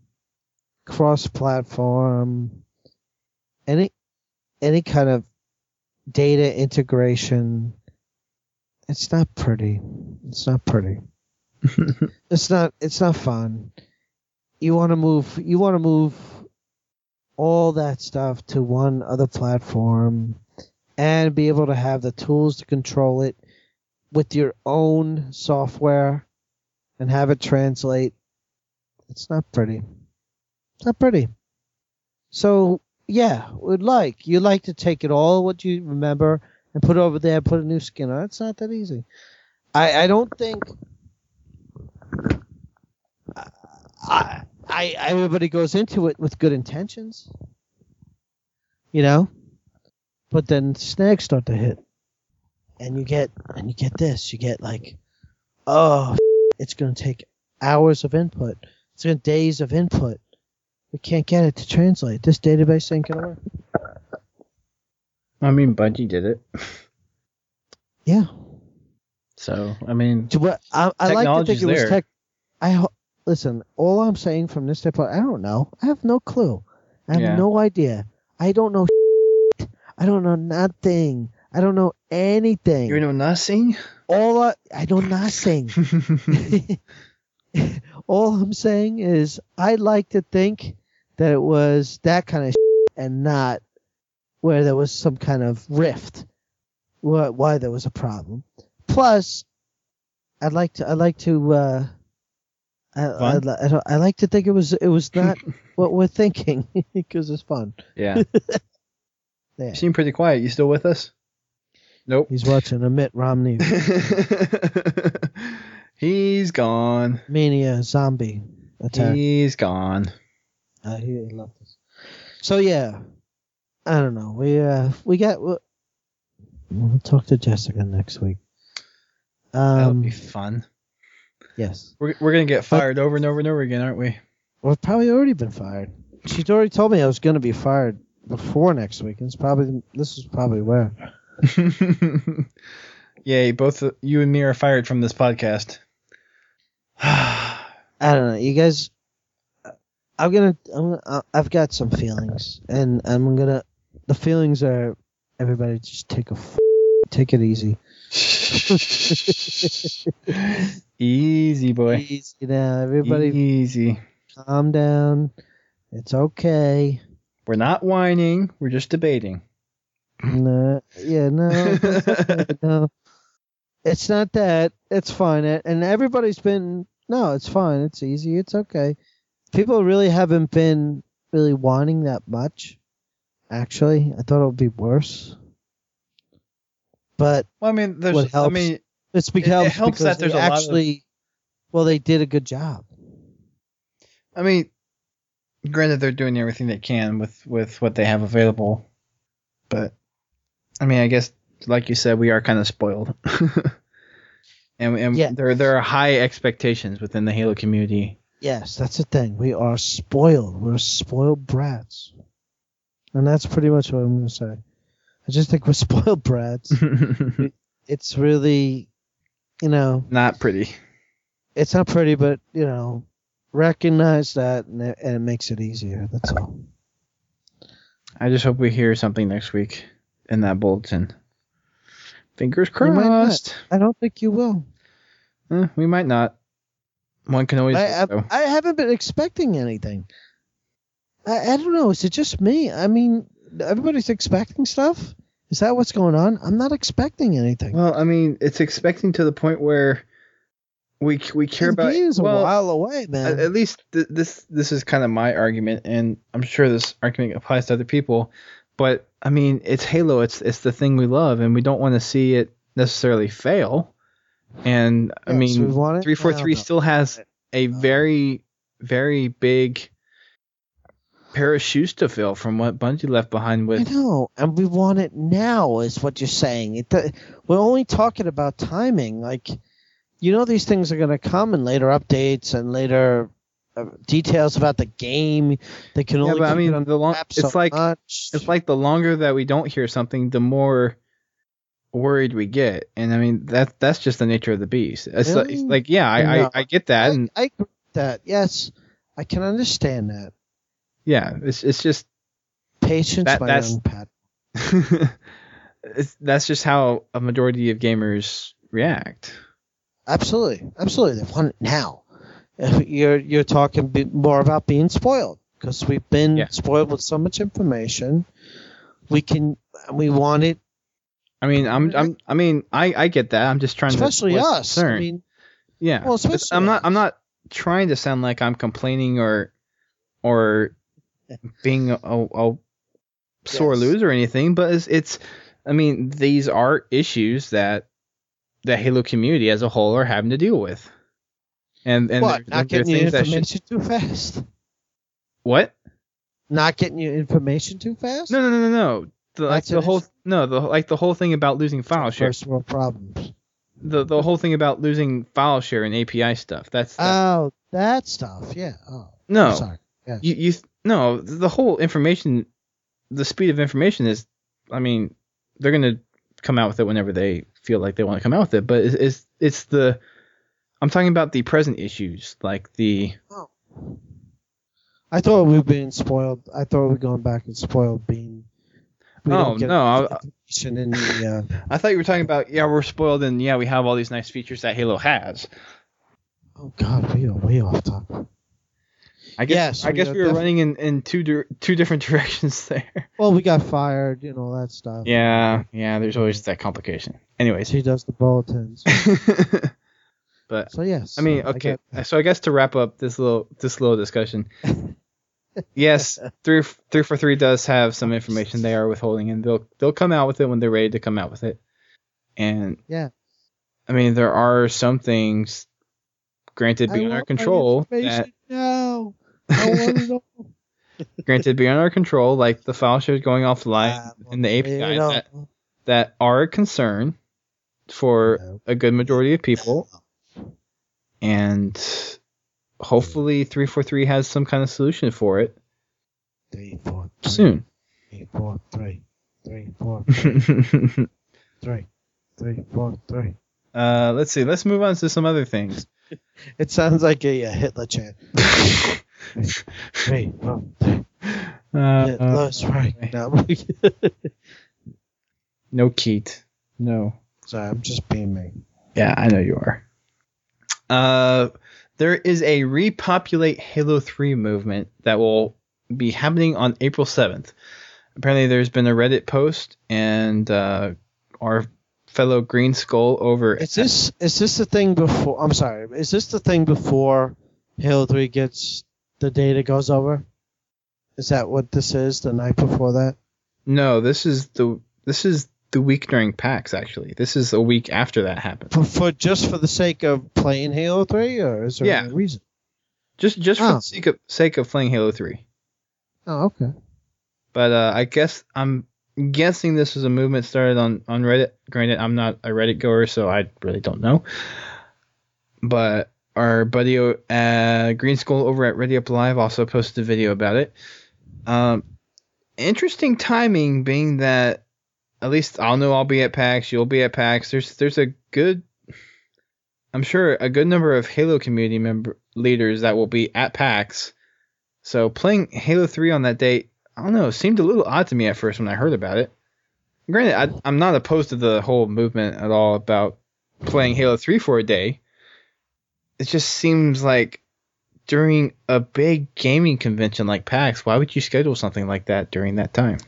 Speaker 3: cross-platform, any any kind of data integration, it's not pretty. It's not pretty. It's not. It's not fun. You want to move. You want to move all that stuff to one other platform and be able to have the tools to control it with your own software and have it translate. It's not pretty. It's not pretty. So yeah, would like you like to take it all what you remember and put it over there, put a new skin on it. It's not that easy. I I don't think. I, I everybody goes into it with good intentions. You know, but then snags start to hit, and you get and you get this. You get like, oh, it's going to take hours of input. It's going to days of input. We can't get it to translate. This database ain't going to work.
Speaker 1: I mean, Bungie did it.
Speaker 3: Yeah.
Speaker 1: So, I mean,
Speaker 3: To what I, I like to think
Speaker 1: technology's
Speaker 3: it was
Speaker 1: there.
Speaker 3: tech. I ho- listen. All I'm saying from this standpoint, I don't know. I have no clue. I have
Speaker 1: Yeah.
Speaker 3: no idea. I don't know. I don't know nothing. I don't know anything.
Speaker 1: you know nothing?
Speaker 3: All I, I know nothing. All I'm saying is I like to think that it was that kind of and not where there was some kind of rift. Why, why there was a problem. Plus, I'd like to. I like to. Uh, I, I,
Speaker 1: Fun?
Speaker 3: I, don't- I like to think it was. It was not what we're thinking because it's fun.
Speaker 1: Yeah.
Speaker 3: Yeah.
Speaker 1: You seem pretty quiet. You still with us? Nope.
Speaker 3: He's watching a Mitt Romney
Speaker 1: He's gone.
Speaker 3: mania zombie attack.
Speaker 1: He's gone.
Speaker 3: Uh, he loved this. So yeah, I don't know. We uh we got. We'll, we'll talk to Jessica next week.
Speaker 1: That'll
Speaker 3: Um.
Speaker 1: be fun.
Speaker 3: Yes.
Speaker 1: We're we're gonna get fired over and over and over again, aren't we?
Speaker 3: We've probably already been fired. She's already told me I was going to be fired before next week. And it's probably this is probably where.
Speaker 1: Yay! Both uh, you and me are fired from this podcast.
Speaker 3: I don't know. You guys. I'm gonna. I'm gonna uh, I've got some feelings, and I'm gonna. The feelings are. Everybody, just take a. F- take it easy.
Speaker 1: Easy, boy.
Speaker 3: Easy now. Everybody,
Speaker 1: Easy.
Speaker 3: calm down. It's okay.
Speaker 1: We're not whining. We're just debating.
Speaker 3: No, yeah, no, no. It's not that. It's fine. And everybody's been. No, it's fine. It's easy. It's okay. People really haven't been really wanting that much. Actually, I thought it would be worse. But
Speaker 1: Well, I mean, there's.
Speaker 3: What helps-
Speaker 1: I mean,
Speaker 3: it's because,
Speaker 1: it helps
Speaker 3: because
Speaker 1: that there's
Speaker 3: they
Speaker 1: a lot of-
Speaker 3: actually. Well, they did a good job.
Speaker 1: I mean, granted, they're doing everything they can with with what they have available, but I mean, I guess, like you said, we are kind of spoiled, and and
Speaker 3: Yeah.
Speaker 1: there there are high expectations within the Halo community.
Speaker 3: Yes, that's the thing. We are spoiled. We're spoiled brats. And that's pretty much what I'm going to say. I just think we're spoiled brats. It's really, you know,
Speaker 1: Not pretty.
Speaker 3: it's not pretty, but, you know, recognize that and it, and it makes it easier. That's all.
Speaker 1: I just hope we hear something next week in that bulletin. Fingers
Speaker 3: We might not.
Speaker 1: crossed.
Speaker 3: I don't think you will.
Speaker 1: Eh, we might not. One can always.
Speaker 3: I,
Speaker 1: hope so.
Speaker 3: I, I haven't been expecting anything. I, I don't know. Is it just me? I mean, everybody's expecting stuff. Is that what's going on? I'm not expecting anything.
Speaker 1: Well, I mean, it's expecting to the point where we we care about.
Speaker 3: It's a
Speaker 1: well,
Speaker 3: while away, man.
Speaker 1: At, at least th- this this is kind of my argument, and I'm sure this argument applies to other people. But I mean, it's Halo. It's it's the thing we love, and we don't want to see it necessarily fail. And I
Speaker 3: Yes, we
Speaker 1: mean,
Speaker 3: want it
Speaker 1: three four three
Speaker 3: now,
Speaker 1: still has a very very big pair of shoes to fill from what Bungie left behind
Speaker 3: I
Speaker 1: with.
Speaker 3: know, and we want it now, is what you're saying. It, uh, we're only talking about timing. Like, you know, these things are going to come in later updates and later uh, details about the game. They can
Speaker 1: Yeah,
Speaker 3: only
Speaker 1: but I
Speaker 3: keep
Speaker 1: mean,
Speaker 3: it on
Speaker 1: the long
Speaker 3: wraps
Speaker 1: it's
Speaker 3: so
Speaker 1: like
Speaker 3: much.
Speaker 1: it's like the longer that we don't hear something, the more worried we get. And I mean, that that's just the nature of the beast. It's like,
Speaker 3: Really?
Speaker 1: it's like yeah, I,
Speaker 3: No.
Speaker 1: I I get that,
Speaker 3: I,
Speaker 1: and
Speaker 3: I agree with that. Yes, I can understand that.
Speaker 1: yeah, it's it's just
Speaker 3: Patience,
Speaker 1: That-
Speaker 3: my
Speaker 1: that's-
Speaker 3: young Pat.
Speaker 1: it's, that's just how a majority of gamers react.
Speaker 3: Absolutely, absolutely. They want it now. Uh, You're you're talking be- more about being spoiled because we've been
Speaker 1: Yeah.
Speaker 3: spoiled with so much information. We can we want it,
Speaker 1: I mean, I'm I'm I mean, I I get that. I'm just trying
Speaker 3: especially
Speaker 1: to voice
Speaker 3: us. I
Speaker 1: concern.
Speaker 3: mean,
Speaker 1: yeah.
Speaker 3: well,
Speaker 1: It's-
Speaker 3: especially
Speaker 1: I'm not I'm
Speaker 3: us.
Speaker 1: not trying to sound like I'm complaining or or being a, a sore
Speaker 3: Yes.
Speaker 1: loser or anything, but it's, it's I mean, these are issues that the Halo community as a whole are having to deal with. And and
Speaker 3: what?
Speaker 1: there-
Speaker 3: Not
Speaker 1: there are
Speaker 3: getting you
Speaker 1: things that should-
Speaker 3: information too fast.
Speaker 1: what?
Speaker 3: Not getting you information too fast.
Speaker 1: No, no, no, no, no. the, like
Speaker 3: That's
Speaker 1: the
Speaker 3: an
Speaker 1: whole
Speaker 3: issue?
Speaker 1: no the like the whole thing about losing file share.
Speaker 3: First world problems.
Speaker 1: The the whole thing about losing file share and A P I stuff. That's that,
Speaker 3: Oh, that stuff. Yeah. Oh,
Speaker 1: no.
Speaker 3: I'm sorry. Yes.
Speaker 1: You you no the whole information, the speed of information is. I mean, they're gonna come out with it whenever they feel like they want to come out with it. But it's, it's it's the I'm talking about the present issues, like the
Speaker 3: Oh. I thought we were being spoiled. I thought we were going back and spoiled being. We
Speaker 1: Oh,
Speaker 3: don't get
Speaker 1: no, I-
Speaker 3: information in the. Uh,
Speaker 1: I thought you were talking about yeah we're spoiled and yeah we have all these nice features that Halo has.
Speaker 3: oh God, we are way off topic.
Speaker 1: I guess
Speaker 3: Yes,
Speaker 1: I
Speaker 3: we
Speaker 1: guess
Speaker 3: are
Speaker 1: we were
Speaker 3: def-
Speaker 1: running in, in two di- two different directions there.
Speaker 3: Well, we got fired. You know that stuff.
Speaker 1: Yeah, yeah. There's always that complication. Anyways,
Speaker 3: She does the bulletins.
Speaker 1: but
Speaker 3: So yes.
Speaker 1: I mean,
Speaker 3: I
Speaker 1: okay.
Speaker 3: got-
Speaker 1: So I guess to wrap up this little this little discussion, yes, three three four three does have some information they are withholding, and they'll they'll come out with it when they're ready to come out with it. And
Speaker 3: yeah.
Speaker 1: I mean, there are some things, granted
Speaker 3: I
Speaker 1: beyond our
Speaker 3: want my
Speaker 1: control,
Speaker 3: information
Speaker 1: that
Speaker 3: now. I want it all.
Speaker 1: granted beyond our control, like the file shares going offline
Speaker 3: Ah,
Speaker 1: and the A P I
Speaker 3: you know,
Speaker 1: that, that are a concern for
Speaker 3: No.
Speaker 1: a good majority of people. And hopefully three forty-three has some kind of solution for it
Speaker 3: Three, four, three,
Speaker 1: soon.
Speaker 3: three, four, three, three, four, three, three, three, four, three.
Speaker 1: uh, let's see. Let's move on to some other things.
Speaker 3: It sounds like a, uh Hitler chant. Three, four, three.
Speaker 1: Uh,
Speaker 3: Hitler's
Speaker 1: uh,
Speaker 3: right. No.
Speaker 1: no, Keat. No.
Speaker 3: Sorry, I'm just being me.
Speaker 1: Yeah, I know you are. Uh, there is a repopulate Halo three movement that will be happening on April seventh. Apparently, there's been a Reddit post, and uh, our fellow Green Skull over.
Speaker 3: Is this is this the thing before? I'm sorry. Is this the thing before Halo three gets the data goes over? Is that what this is? The night before that?
Speaker 1: No, this is the this is the week during PAX. Actually, this is a week after that happened.
Speaker 3: For, for just for the sake of playing Halo three, or is there
Speaker 1: Yeah.
Speaker 3: any reason?
Speaker 1: Just just for
Speaker 3: Oh.
Speaker 1: the sake of sake of playing Halo three.
Speaker 3: Oh, okay.
Speaker 1: But uh, I guess I'm guessing this was a movement started on, on Reddit. Granted, I'm not a Reddit goer, so I really don't know. But our buddy uh, Green Skull over at Ready Up Live also posted a video about it. Um, interesting timing, being that at least I'll know I'll be at PAX, you'll be at PAX. There's there's a good, I'm sure a good number of Halo community member leaders that will be at PAX. So playing Halo three on that date, I don't know, seemed a little odd to me at first when I heard about it. Granted, I, I'm not opposed to the whole movement at all about playing Halo three for a day. It just seems like during a big gaming convention like PAX, why would you schedule something like that during that time?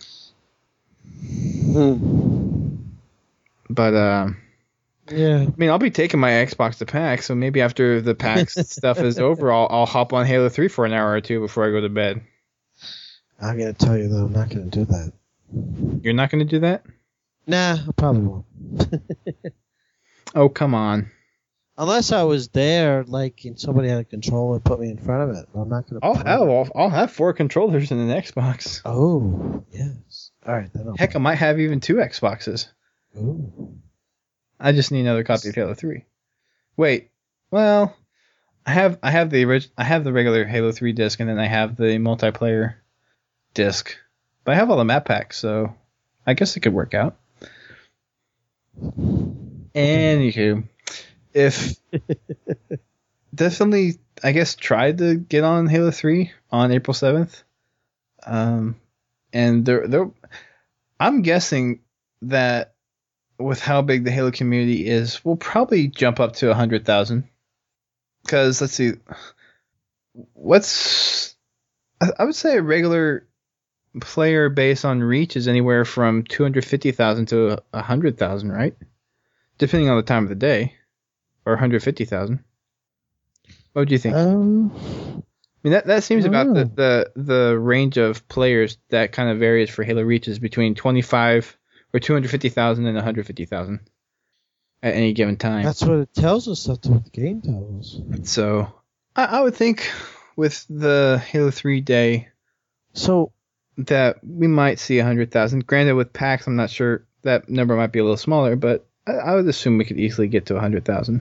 Speaker 3: Hmm.
Speaker 1: But, uh,
Speaker 3: Yeah.
Speaker 1: I mean, I'll be taking my Xbox to PAX, so maybe after the PAX stuff is over, I'll, I'll hop on Halo three for an hour or two before I go to bed.
Speaker 3: I gotta tell you though, I'm not gonna do that.
Speaker 1: You're not going to do that?
Speaker 3: Nah, I probably won't.
Speaker 1: Oh, come on.
Speaker 3: Unless I was there, like, and somebody had a controller and put me in front of it. I'm not gonna.
Speaker 1: I'll
Speaker 3: play
Speaker 1: have
Speaker 3: it.
Speaker 1: I'll, I'll have four controllers in an Xbox.
Speaker 3: Oh, yes. All right, then. I'll
Speaker 1: Heck, I might have even two Xboxes.
Speaker 3: Ooh.
Speaker 1: I just need another copy of Halo three. Wait, well, I have I have the orig- I have the regular Halo three disc, and then I have the multiplayer disc. But I have all the map packs, so I guess it could work out. Anywho, if definitely, I guess, tried to get on Halo three on April seventh. Um, and there, there, I'm guessing that with how big the Halo community is, we'll probably jump up to a hundred thousand. Because let's see, what's I, I would say a regular player base on Reach is anywhere from two hundred fifty thousand to a hundred thousand, right? Depending on the time of the day, or one hundred fifty thousand. What would you think?
Speaker 3: Um.
Speaker 1: I mean, that, that seems
Speaker 3: I
Speaker 1: about
Speaker 3: don't
Speaker 1: the,
Speaker 3: know.
Speaker 1: the the range of players that kind of varies for Halo Reach is between twenty-five or two hundred fifty thousand and one hundred fifty thousand at any given time.
Speaker 3: That's what it tells us. That's what the game tells us.
Speaker 1: So I, I would think with the Halo three day,
Speaker 3: So
Speaker 1: that we might see one hundred thousand. Granted, with PAX, I'm not sure. That number might be a little smaller, but I, I would assume we could easily get to one hundred thousand.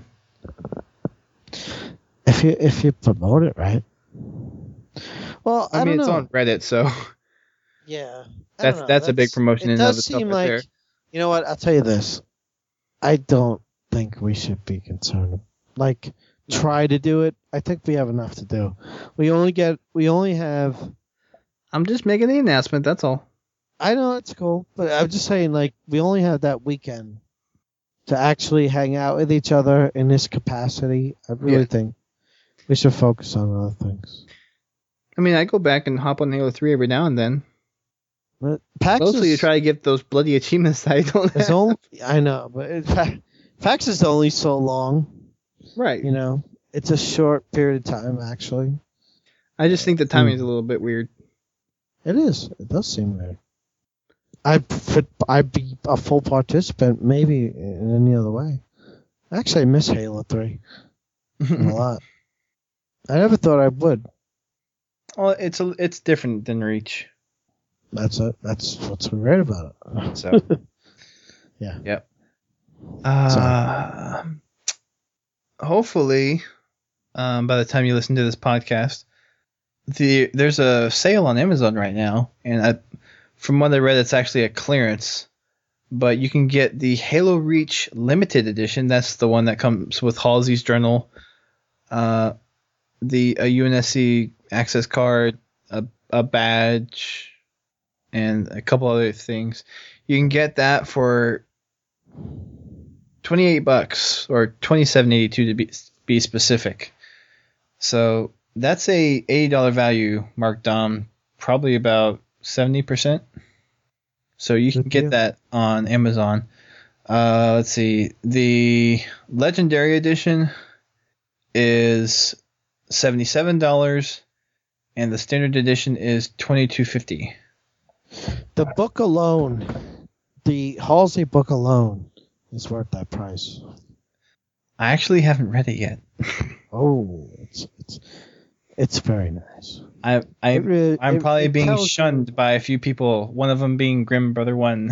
Speaker 3: If you if you promote it right. Well, I,
Speaker 1: I mean,
Speaker 3: don't
Speaker 1: it's
Speaker 3: know.
Speaker 1: on Reddit, so
Speaker 3: Yeah, I
Speaker 1: that's
Speaker 3: don't know.
Speaker 1: that's a big promotion
Speaker 3: It
Speaker 1: in and of
Speaker 3: does
Speaker 1: itself
Speaker 3: seem
Speaker 1: right
Speaker 3: like
Speaker 1: there.
Speaker 3: you know what? I'll tell you this. I don't think we should be concerned. Like, try to do it. I think we have enough to do. We only get. We only have.
Speaker 1: I'm just making the announcement. That's all.
Speaker 3: I know it's cool, but I'm just saying, like, we only have that weekend to actually hang out with each other in this capacity. I really
Speaker 1: Yeah.
Speaker 3: think we should focus on other things.
Speaker 1: I mean, I go back and hop on Halo three every now and then.
Speaker 3: But PAX
Speaker 1: Mostly to
Speaker 3: is,
Speaker 1: try to get those bloody achievements that I don't
Speaker 3: is
Speaker 1: have.
Speaker 3: only, I know, but it, Pa- PAX is only so long.
Speaker 1: Right.
Speaker 3: You know, it's a short period of time, actually.
Speaker 1: I just think the timing is a little bit weird.
Speaker 3: It is. It does seem weird. I'd, fit, I'd be a full participant, maybe in any other way. Actually, I miss Halo three a lot. I never thought I would.
Speaker 1: Well, it's a, it's different than Reach.
Speaker 3: That's it. That's what's so great about it.
Speaker 1: So.
Speaker 3: Yeah.
Speaker 1: Yep. Uh, hopefully, um, by the time you listen to this podcast, the there's a sale on Amazon right now, and I, from what I read, it's actually a clearance. But you can get the Halo Reach Limited Edition. That's the one that comes with Halsey's journal, uh, the a U N S C access card, a a badge, and a couple other things. You can get that for twenty-eight bucks or twenty-seven eighty-two to be be specific. So that's a eighty dollars value marked down probably about seventy percent. So you can get that on Amazon. Uh, let's see. The Legendary Edition is seventy-seven dollars and the Standard Edition is twenty-two fifty.
Speaker 3: The book alone, the Halsey book alone, is worth that price.
Speaker 1: I actually haven't read it yet.
Speaker 3: Oh, it's it's it's very nice.
Speaker 1: I I
Speaker 3: It really-
Speaker 1: I'm
Speaker 3: it-
Speaker 1: probably
Speaker 3: it
Speaker 1: being
Speaker 3: tells you-
Speaker 1: shunned by a few people. One of them being Grim Brother One.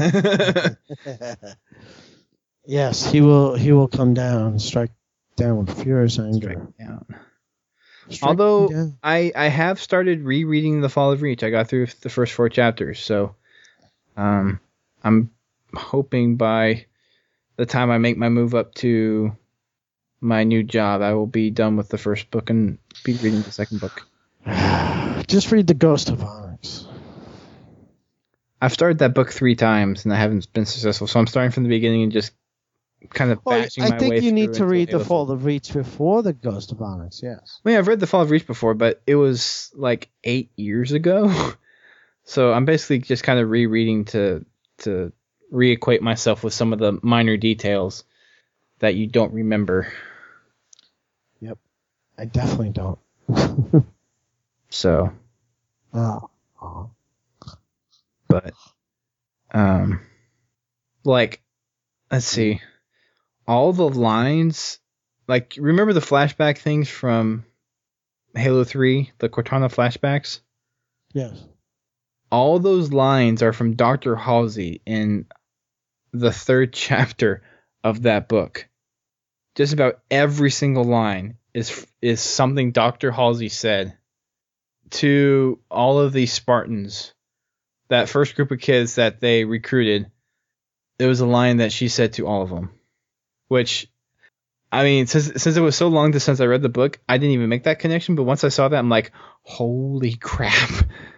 Speaker 3: Yes, he will. He will come down and strike down with furious anger.
Speaker 1: Yeah.
Speaker 3: Strike
Speaker 1: Although
Speaker 3: me down.
Speaker 1: I I have started rereading The Fall of Reach. I got through the first four chapters, so um I'm hoping by the time I make my move up to my new job, I will be done with the first book and be reading the second book.
Speaker 3: Just read the Ghost of Onyx.
Speaker 1: I've started that book three times and I haven't been successful, so I'm starting from the beginning and just kind of
Speaker 3: Well,
Speaker 1: bashing
Speaker 3: I
Speaker 1: my way
Speaker 3: think you need
Speaker 1: through
Speaker 3: to
Speaker 1: until
Speaker 3: read
Speaker 1: Halo
Speaker 3: the Fall of Reach before the Ghost of Onyx. Yes.
Speaker 1: I mean, I've read The Fall of Reach before, but it was like eight years ago. So I'm basically just kind of rereading to to reacquaint myself with some of the minor details that you don't remember.
Speaker 3: Yep. I definitely don't.
Speaker 1: So,
Speaker 3: Oh. Oh.
Speaker 1: but, um, like, let's see, all the lines, like, remember the flashback things from Halo three, the Cortana flashbacks?
Speaker 3: Yes.
Speaker 1: All those lines are from Doctor Halsey in the third chapter of that book. Just about every single line is is something Doctor Halsey said to all of these Spartans. That first group of kids that they recruited, it was a line that she said to all of them. Which, I mean, since since it was so long since I read the book, I didn't even make that connection. But once I saw that, I'm like, holy crap.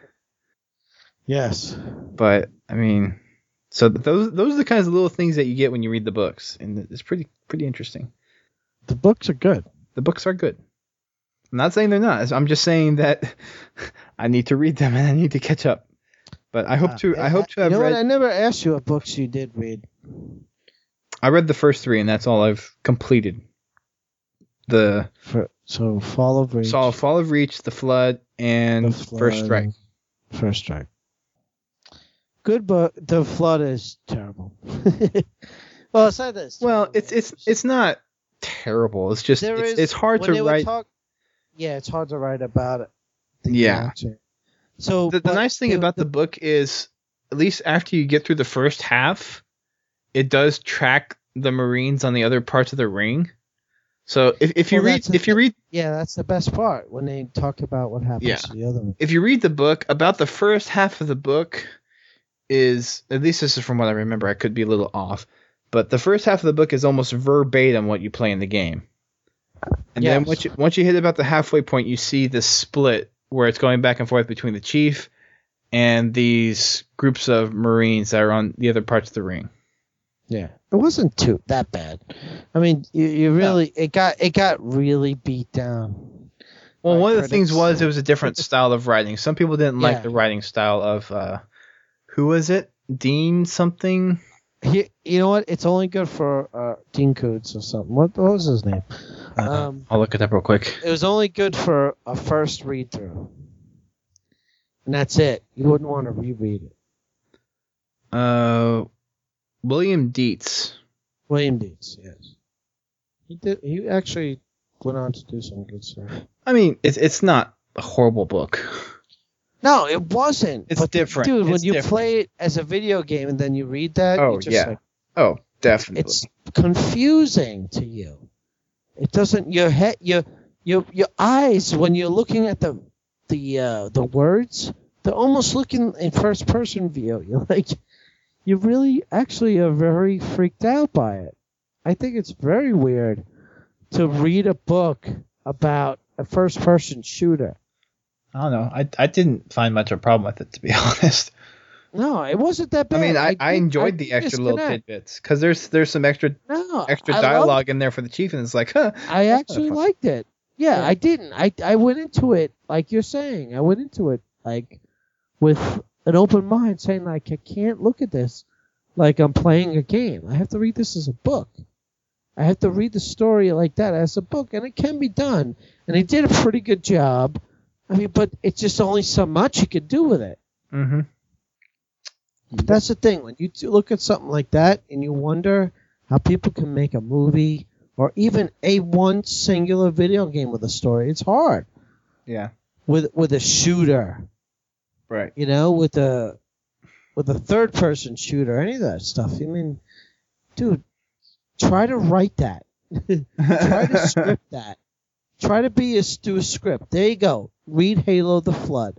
Speaker 3: Yes.
Speaker 1: But I mean, so those those are the kinds of little things that you get when you read the books, and it's pretty pretty interesting.
Speaker 3: The books are good.
Speaker 1: The books are good. I'm not saying they're not. I'm just saying that I need to read them and I need to catch up. But I hope to.
Speaker 3: Uh,
Speaker 1: I hope to have
Speaker 3: you know
Speaker 1: read.
Speaker 3: what? I never asked you what books you did read.
Speaker 1: I read the first three, and that's all I've completed. The
Speaker 3: For, so Fall of Reach.
Speaker 1: saw Fall of Reach, The Flood, and
Speaker 3: The
Speaker 1: First
Speaker 3: Flood,
Speaker 1: Strike.
Speaker 3: First Strike. Good book. The Flood is terrible. Well, it's not that it's
Speaker 1: Well,
Speaker 3: terrible.
Speaker 1: it's it's it's not terrible. It's just
Speaker 3: There
Speaker 1: it's,
Speaker 3: is-
Speaker 1: it's hard
Speaker 3: when they
Speaker 1: to
Speaker 3: would
Speaker 1: write.
Speaker 3: Talk, yeah, it's hard to write about it.
Speaker 1: Yeah.
Speaker 3: Watch it. So
Speaker 1: The, the
Speaker 3: but
Speaker 1: nice thing
Speaker 3: the-
Speaker 1: about the book is, at least after you get through the first half, it does track the Marines on the other parts of the ring. So if, if you
Speaker 3: Well,
Speaker 1: read
Speaker 3: that's the
Speaker 1: if you
Speaker 3: thi-
Speaker 1: read
Speaker 3: yeah, that's the best part when they talk about what happens
Speaker 1: Yeah.
Speaker 3: to the other one.
Speaker 1: if you read the book, about the first half of the book is, at least this is from what I remember, I could be a little off, but the first half of the book is almost verbatim what you play in the game. And then
Speaker 3: Yes.
Speaker 1: once you, once you hit about the halfway point, you see this split where it's going back and forth between the chief and these groups of Marines that are on the other parts of the ring.
Speaker 3: Yeah, it wasn't too that bad. I mean, you, you really it got it got really beat down.
Speaker 1: Well,
Speaker 3: by
Speaker 1: one of the things
Speaker 3: critics.
Speaker 1: was it was a different style of writing. Some people didn't like
Speaker 3: Yeah.
Speaker 1: the writing style of, uh, who was it? Dean something?
Speaker 3: He, you know what? It's only good for uh, Dean Koontz or something. What, what was his name?
Speaker 1: Uh,
Speaker 3: Um,
Speaker 1: I'll look it up real quick.
Speaker 3: It was only good for a first read through, and that's it. You wouldn't want to reread it.
Speaker 1: Uh, William Dietz.
Speaker 3: William Dietz, yes. He did. He actually went on to do some good stuff.
Speaker 1: I mean, it's it's not a horrible book.
Speaker 3: No, it wasn't.
Speaker 1: It's
Speaker 3: but
Speaker 1: different.
Speaker 3: dude. When
Speaker 1: It's
Speaker 3: you
Speaker 1: different.
Speaker 3: play it as a video game and then you read that,
Speaker 1: Oh,
Speaker 3: you're just
Speaker 1: yeah.
Speaker 3: like,
Speaker 1: Oh, definitely.
Speaker 3: it's confusing to you. It doesn't. Your head, your your your eyes when you're looking at the the uh, the words, they're almost looking in first person view. You're like, you really actually are very freaked out by it. I think it's very weird to read a book about a first person shooter.
Speaker 1: I don't know. I I didn't find much of a problem with it, to be honest.
Speaker 3: No, it wasn't that
Speaker 1: I
Speaker 3: bad.
Speaker 1: mean, I, I
Speaker 3: did-
Speaker 1: enjoyed
Speaker 3: I
Speaker 1: the
Speaker 3: did
Speaker 1: extra little
Speaker 3: disconnect.
Speaker 1: tidbits because there's there's some extra
Speaker 3: No,
Speaker 1: extra
Speaker 3: I loved
Speaker 1: dialogue in there for the chief, and it's like, huh.
Speaker 3: I
Speaker 1: That's
Speaker 3: actually
Speaker 1: kinda fun.
Speaker 3: liked it. Yeah,
Speaker 1: Yeah.
Speaker 3: I didn't. I I went into it like you're saying. I went into it like with an open mind, saying like I can't look at this like I'm playing a game. I have to read this as a book. I have to read the story like that as a book, and it can be done. And he did a pretty good job. I mean, but it's just only so much you could do with it.
Speaker 1: Mm-hmm.
Speaker 3: That's the thing. When you do look at something like that and you wonder how people can make a movie or even a one singular video game with a story, it's hard.
Speaker 1: Yeah.
Speaker 3: With with a shooter,
Speaker 1: Right.
Speaker 3: you know, with a with a third person shooter, any of that stuff. I mean, dude, try to write that. Try to script that. Try to be a do a script. There you go. Read Halo: The Flood.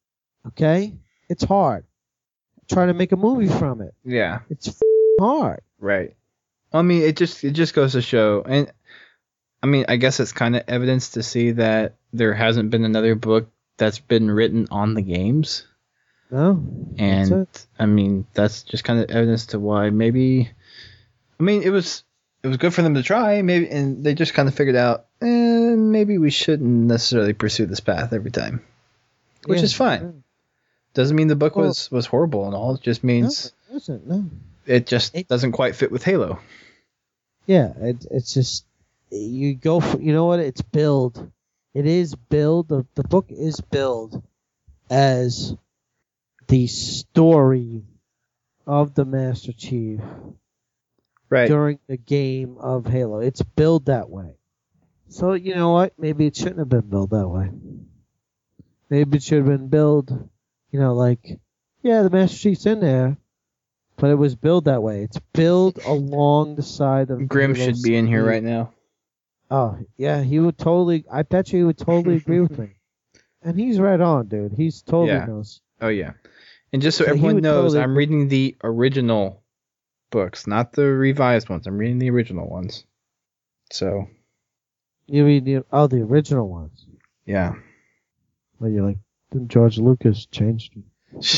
Speaker 3: Okay, it's hard. Try to make a movie from it.
Speaker 1: Yeah.
Speaker 3: It's f- hard.
Speaker 1: Right. I mean, it just it just goes to show, and I mean, I guess it's kind of evidence to see that there hasn't been another book that's been written on the games,
Speaker 3: No,
Speaker 1: and
Speaker 3: that's it.
Speaker 1: I mean, that's just kind of evidence to why maybe. I mean, it was it was good for them to try, maybe, and they just kind of figured out, eh, maybe we shouldn't necessarily pursue this path every time, which
Speaker 3: Yeah.
Speaker 1: is fine. Doesn't mean the book
Speaker 3: Well-
Speaker 1: was was horrible and all. It just
Speaker 3: No,
Speaker 1: means
Speaker 3: it wasn't. No.
Speaker 1: it just
Speaker 3: It-
Speaker 1: doesn't quite fit with Halo.
Speaker 3: Yeah, it, it's just you go for you know what it's billed. It is billed. The the book is billed as the story of the Master Chief
Speaker 1: Right.
Speaker 3: during the game of Halo. It's billed that way. So you know what? Maybe it shouldn't have been billed that way. Maybe it should have been billed, you know, like yeah, the Master Chief's in there, but it was billed that way. It's billed along the side of
Speaker 1: Grim
Speaker 3: Halo
Speaker 1: should be in here
Speaker 3: C D.
Speaker 1: right now.
Speaker 3: Oh, yeah, he would totally, I bet you he would totally agree with me. And he's right on, dude. He's totally
Speaker 1: Yeah.
Speaker 3: knows.
Speaker 1: Oh yeah. And just so,
Speaker 3: So he
Speaker 1: everyone
Speaker 3: would
Speaker 1: knows,
Speaker 3: totally-
Speaker 1: I'm reading the original books, not the revised ones. I'm reading the original ones. So
Speaker 3: You mean, the, oh, the original ones.
Speaker 1: yeah.
Speaker 3: Well, you're like, then George Lucas changed them.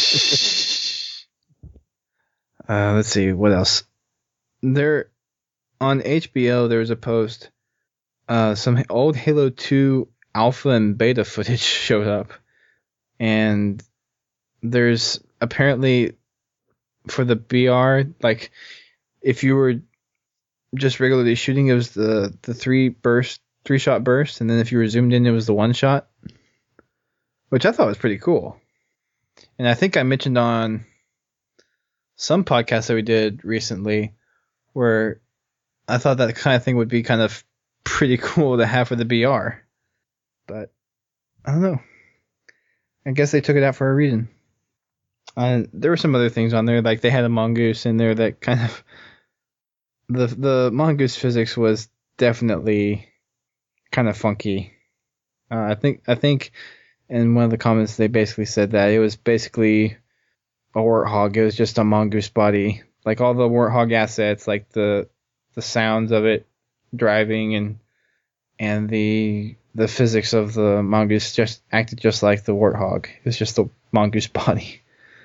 Speaker 1: uh, let's see what else. There on H B O, there was a post. Uh, some old Halo two alpha and beta footage showed up, and there's apparently for the B R, like if you were just regularly shooting, it was the the three burst, three shot burst, and then if you were zoomed in, it was the one shot, which I thought was pretty cool. And I think I mentioned on some podcast that we did recently where I thought that kind of thing would be kind of pretty cool to have for the B R. But I don't know. I guess they took it out for a reason. Uh, there were some other things on there, like they had a mongoose in there that kind of the the mongoose physics was definitely kind of funky. Uh, I think I think in one of the comments they basically said that it was basically a warthog. It was just a mongoose body, like all the warthog assets, like the the sounds of it driving and and the the physics of the mongoose just acted just like the warthog. It was just the mongoose body.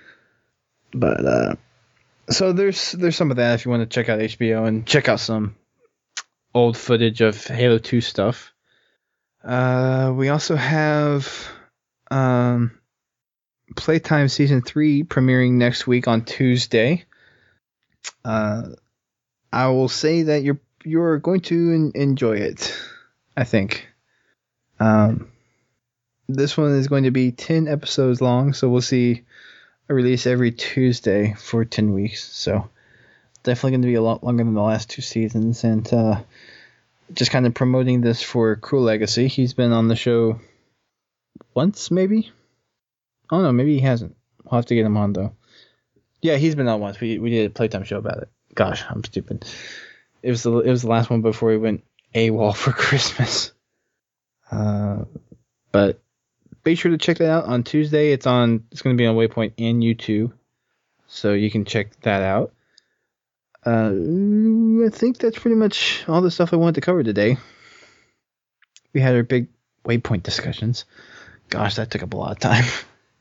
Speaker 1: But uh, so there's there's some of that if you want to check out H B O and check out some old footage of Halo two stuff. Uh, we also have um, Playtime Season three premiering next week on Tuesday. Uh, I will say that you're you're going to en- enjoy it, I think. Um, this one is going to be ten episodes long, so we'll see a release every Tuesday for ten weeks. So definitely going to be a lot longer than the last two seasons. And uh, just kind of promoting this for Cruel Legacy. He's been on the show once, maybe? Oh, no, maybe he hasn't. We'll have to get him on, though. Yeah, he's been on once. We we did a Playtime show about it. Gosh, I'm stupid. It was the it was the last one before he went AWOL for Christmas. Uh, but be sure to check that out on Tuesday. It's on. It's going to be on Waypoint and YouTube, so you can check that out. Uh, I think that's pretty much all the stuff I wanted to cover today. We had our big Waypoint discussions. Gosh, that took up a lot of time.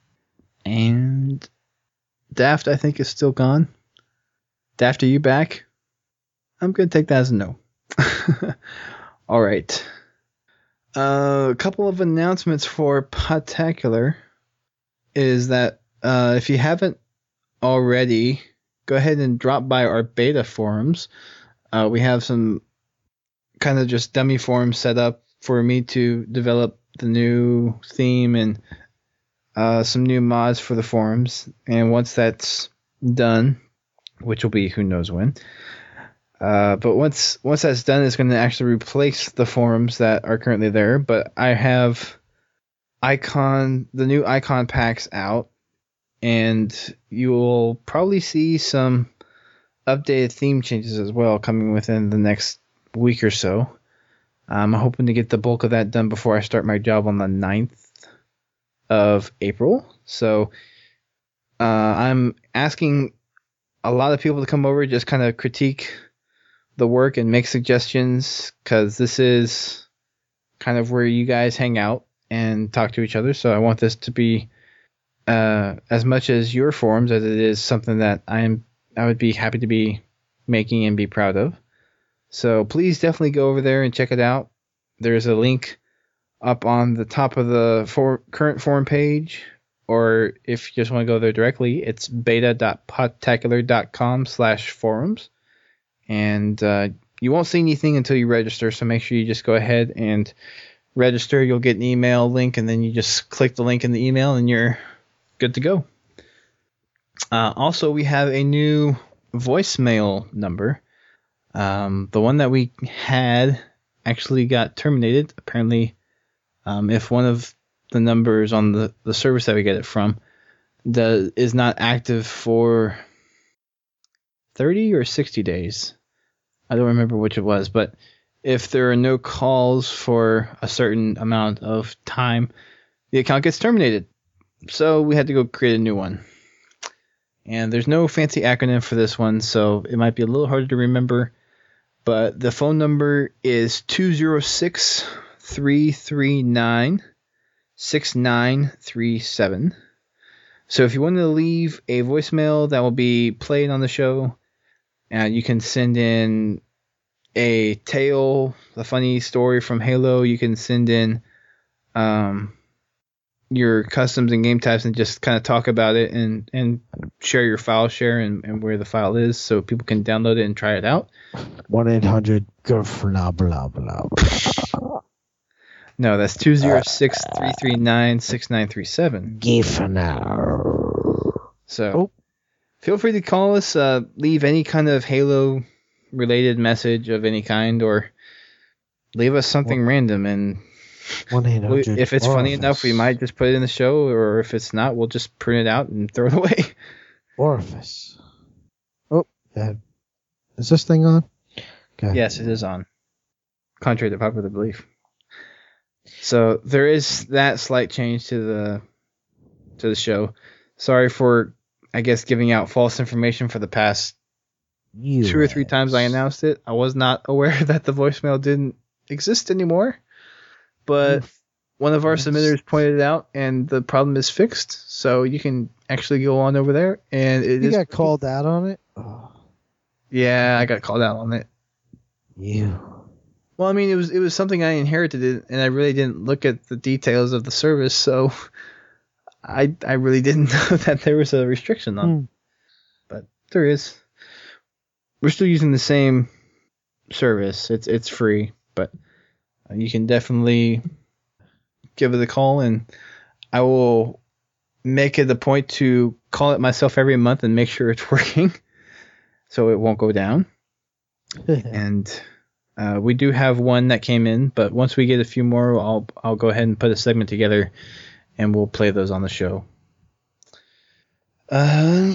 Speaker 1: And Daft, I think, is still gone. Daft, are you back? I'm going to take that as a no. All right. Uh, a couple of announcements for Podtacular is that uh, if you haven't already, go ahead and drop by our beta forums. Uh, we have some kind of just dummy forums set up for me to develop the new theme and uh, some new mods for the forums. And once that's done, which will be who knows when, Uh, but once once that's done, it's going to actually replace the forums that are currently there. But I have icon the new icon packs out, and you will probably see some updated theme changes as well coming within the next week or so. I'm hoping to get the bulk of that done before I start my job on the ninth of April. So uh, I'm asking a lot of people to come over, just kind of critique the work and make suggestions, because this is kind of where you guys hang out and talk to each other. So I want this to be uh, as much as your forums as it is something that I am I would be happy to be making and be proud of. So please definitely go over there and check it out. There's a link up on the top of the for current forum page, or if you just want to go there directly, it's beta.podtacular.com slash forums. And uh, you won't see anything until you register, so make sure you just go ahead and register. You'll get an email link, and then you just click the link in the email, and you're good to go. Uh, also, we have a new voicemail number. Um, the one that we had actually got terminated. Apparently, um, if one of the numbers on the, the service that we get it from the, is not active for thirty or sixty days. I don't remember which it was, but if there are no calls for a certain amount of time, the account gets terminated. So we had to go create a new one. And there's no fancy acronym for this one, so it might be a little harder to remember. But the phone number is two zero six, three three nine, six nine three seven. So if you want to leave a voicemail that will be played on the show, and you can send in a tale, a funny story from Halo. You can send in um, your customs and game types and just kind of talk about it and, and share your file share and, and where the file is so people can download it and try it out.
Speaker 3: one eight hundred go blah, blah, blah, blah.
Speaker 1: No, that's two zero six, three three nine, six nine three seven.
Speaker 3: Now.
Speaker 1: So
Speaker 3: Oh.
Speaker 1: feel free to call us, uh, leave any kind of Halo-related message of any kind, or leave us something
Speaker 3: What?
Speaker 1: random, and
Speaker 3: one eight
Speaker 1: We-
Speaker 3: hundred
Speaker 1: if it's funny enough, we might just put it in the show, or if it's not, we'll just print it out and throw it away.
Speaker 3: Orifice. Oh, uh, is this thing on? Okay.
Speaker 1: Yes, it is on. Contrary to popular belief. So there is that slight change to the to the show. Sorry for, I guess, giving out false information for the past
Speaker 3: You
Speaker 1: two or three
Speaker 3: ass.
Speaker 1: times I announced it. I was not aware that the voicemail didn't exist anymore. But
Speaker 3: Oof.
Speaker 1: one of our
Speaker 3: Yes.
Speaker 1: submitters pointed it out, and the problem is fixed. So you can actually go on over there, and it
Speaker 3: You
Speaker 1: is.
Speaker 3: got called out on it? Oh,
Speaker 1: Yeah, I got called out on it.
Speaker 3: you.
Speaker 1: Well, I mean, it was it was something I inherited, and I really didn't look at the details of the service, so I I really didn't know that there was a restriction on.
Speaker 3: Hmm.
Speaker 1: it. But there is. We're still using the same service. It's it's free, but you can definitely give it a call, and I will make it a point to call it myself every month and make sure it's working, so it won't go down. And uh, we do have one that came in, but once we get a few more, I'll I'll go ahead and put a segment together, and we'll play those on the show. Uh,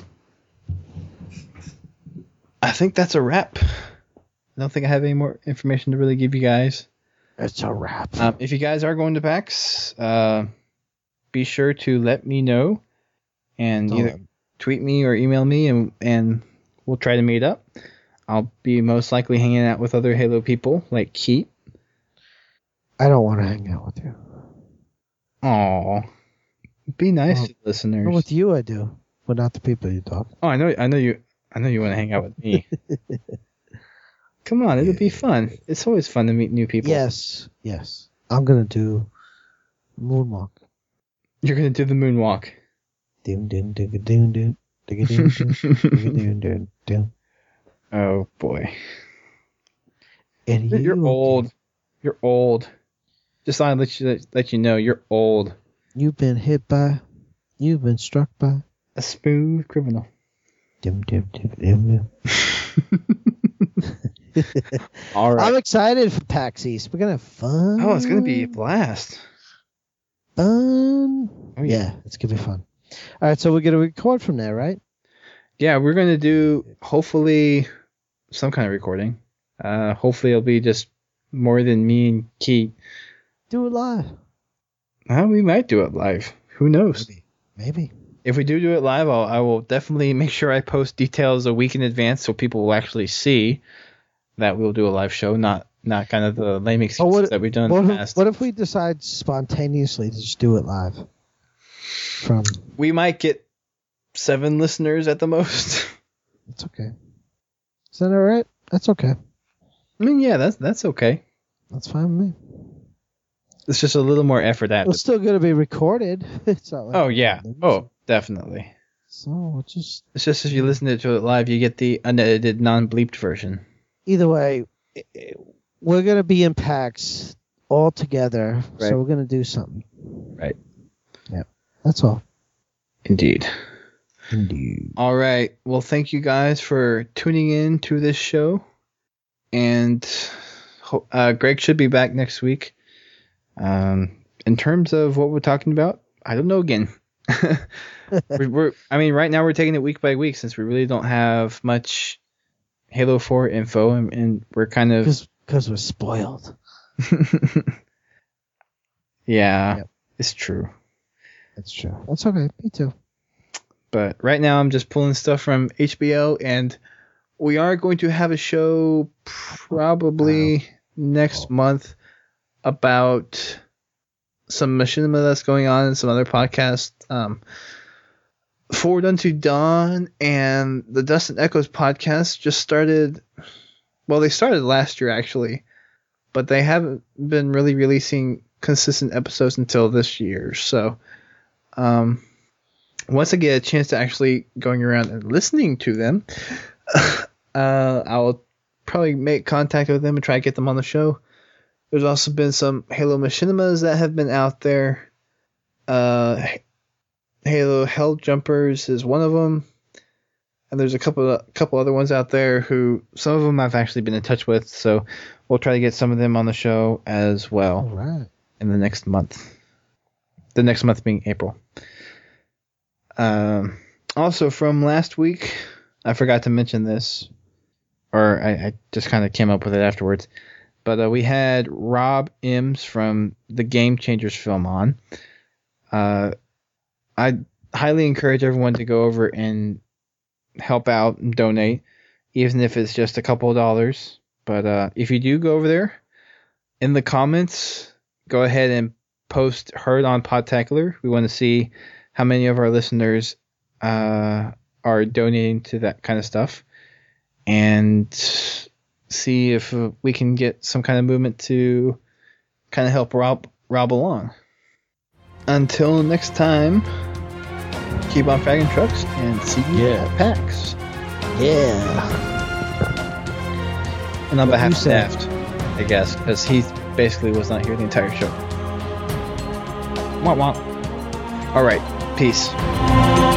Speaker 1: I think that's a wrap. I don't think I have any more information to really give you guys.
Speaker 3: It's a wrap.
Speaker 1: Um, if you guys are going to PAX, uh, be sure to let me know, and
Speaker 3: Don't
Speaker 1: either
Speaker 3: let-
Speaker 1: tweet me or email me, and and we'll try to meet up. I'll be most likely hanging out with other Halo people like Keith.
Speaker 3: I don't want to hang out with you.
Speaker 1: Aw, be nice
Speaker 3: Well,
Speaker 1: to listeners.
Speaker 3: Well, with you, I do, but not the people you talk.
Speaker 1: Oh, I know, I know you, I know you want to hang out with me. Come on, it'll be fun. It's always fun to meet new people.
Speaker 3: Yes, yes. I'm gonna do moonwalk.
Speaker 1: You're gonna do the moonwalk.
Speaker 3: Doom, doom, doom, doom, doom, doom, doom, doom, doom, doom, doom.
Speaker 1: Oh boy,
Speaker 3: And you,
Speaker 1: you're old. You're old. Just thought I'd let you let you know you're old.
Speaker 3: You've been hit by. You've been struck by.
Speaker 1: A smooth criminal.
Speaker 3: Doom, doom, doom, doom, doom.
Speaker 1: All right.
Speaker 3: I'm excited for PAX East. We're gonna have fun.
Speaker 1: Oh, it's gonna be a blast.
Speaker 3: fun.
Speaker 1: Oh, yeah.
Speaker 3: yeah, it's gonna be fun. All right, so we're gonna record from there, right?
Speaker 1: Yeah, we're gonna do hopefully some kind of recording. Uh, hopefully it'll be just more than me and Keith.
Speaker 3: Do it live.
Speaker 1: Uh, we might do it live. Who knows?
Speaker 3: Maybe. Maybe.
Speaker 1: If we do do it live, I'll, I will definitely make sure I post details a week in advance so people will actually see that we'll do a live show, not not kind of the lame excuses
Speaker 3: Oh, what-
Speaker 1: that we've done
Speaker 3: What
Speaker 1: in the
Speaker 3: if,
Speaker 1: past.
Speaker 3: what if we decide spontaneously to just do it live? From
Speaker 1: We might get seven listeners at the most.
Speaker 3: it's okay. Is that all right? That's okay.
Speaker 1: I mean, yeah, that's that's okay.
Speaker 3: That's fine with me.
Speaker 1: It's just a little more effort at
Speaker 3: It's
Speaker 1: it.
Speaker 3: still gonna be recorded. It's not like
Speaker 1: Oh yeah. Oh, definitely.
Speaker 3: So we'll just
Speaker 1: It's just if you listen to it live, you get the unedited, non-bleeped version.
Speaker 3: either way, i- i- we're gonna be in PAX all together.
Speaker 1: Right.
Speaker 3: So we're gonna do something.
Speaker 1: Right.
Speaker 3: Yeah. That's all.
Speaker 1: Indeed.
Speaker 3: Indeed.
Speaker 1: All right. Well, thank you guys for tuning in to this show. And ho- uh, Greg should be back next week. Um, in terms of what we're talking about, I don't know again. we're, we're, I mean, right now we're taking it week by week since we really don't have much Halo four info, and, and we're kind of
Speaker 3: Because because we're spoiled.
Speaker 1: yeah,
Speaker 3: Yep.
Speaker 1: it's true.
Speaker 3: That's true. That's okay. Me too.
Speaker 1: But right now I'm just pulling stuff from H B O, and we are going to have a show probably next month about some machinima that's going on and some other podcasts. Um, Forward Unto Dawn and the Dust and Echoes podcast just started. Well, they started last year actually, but they haven't been really releasing consistent episodes until this year. So, um, once I get a chance to actually going around and listening to them, uh, I'll probably make contact with them and try to get them on the show. There's also been some Halo Machinimas that have been out there. Uh, Halo Hell Jumpers is one of them. And there's a couple of, couple other ones out there who, some of them I've actually been in touch with, so we'll try to get some of them on the show as
Speaker 3: All
Speaker 1: well.
Speaker 3: right.
Speaker 1: in the next month. The next month being April. Um, also, from last week, I forgot to mention this, or I, I just kind of came up with it afterwards. But uh, we had Rob Ims from the Game Changers film on. Uh, I highly encourage everyone to go over and help out and donate, even if it's just a couple of dollars. But uh, if you do go over there, in the comments, go ahead and post Heard on Podtacular. We want to see how many of our listeners uh, are donating to that kind of stuff, and see if we can get some kind of movement to kind of help Rob, Rob along. Until next time, keep on fagging trucks and see you
Speaker 3: Yeah.
Speaker 1: at PAX.
Speaker 3: Yeah.
Speaker 1: And on
Speaker 3: What
Speaker 1: behalf
Speaker 3: you
Speaker 1: of
Speaker 3: said.
Speaker 1: Daft, I guess, because he basically was not here the entire show. Womp womp. All right, peace.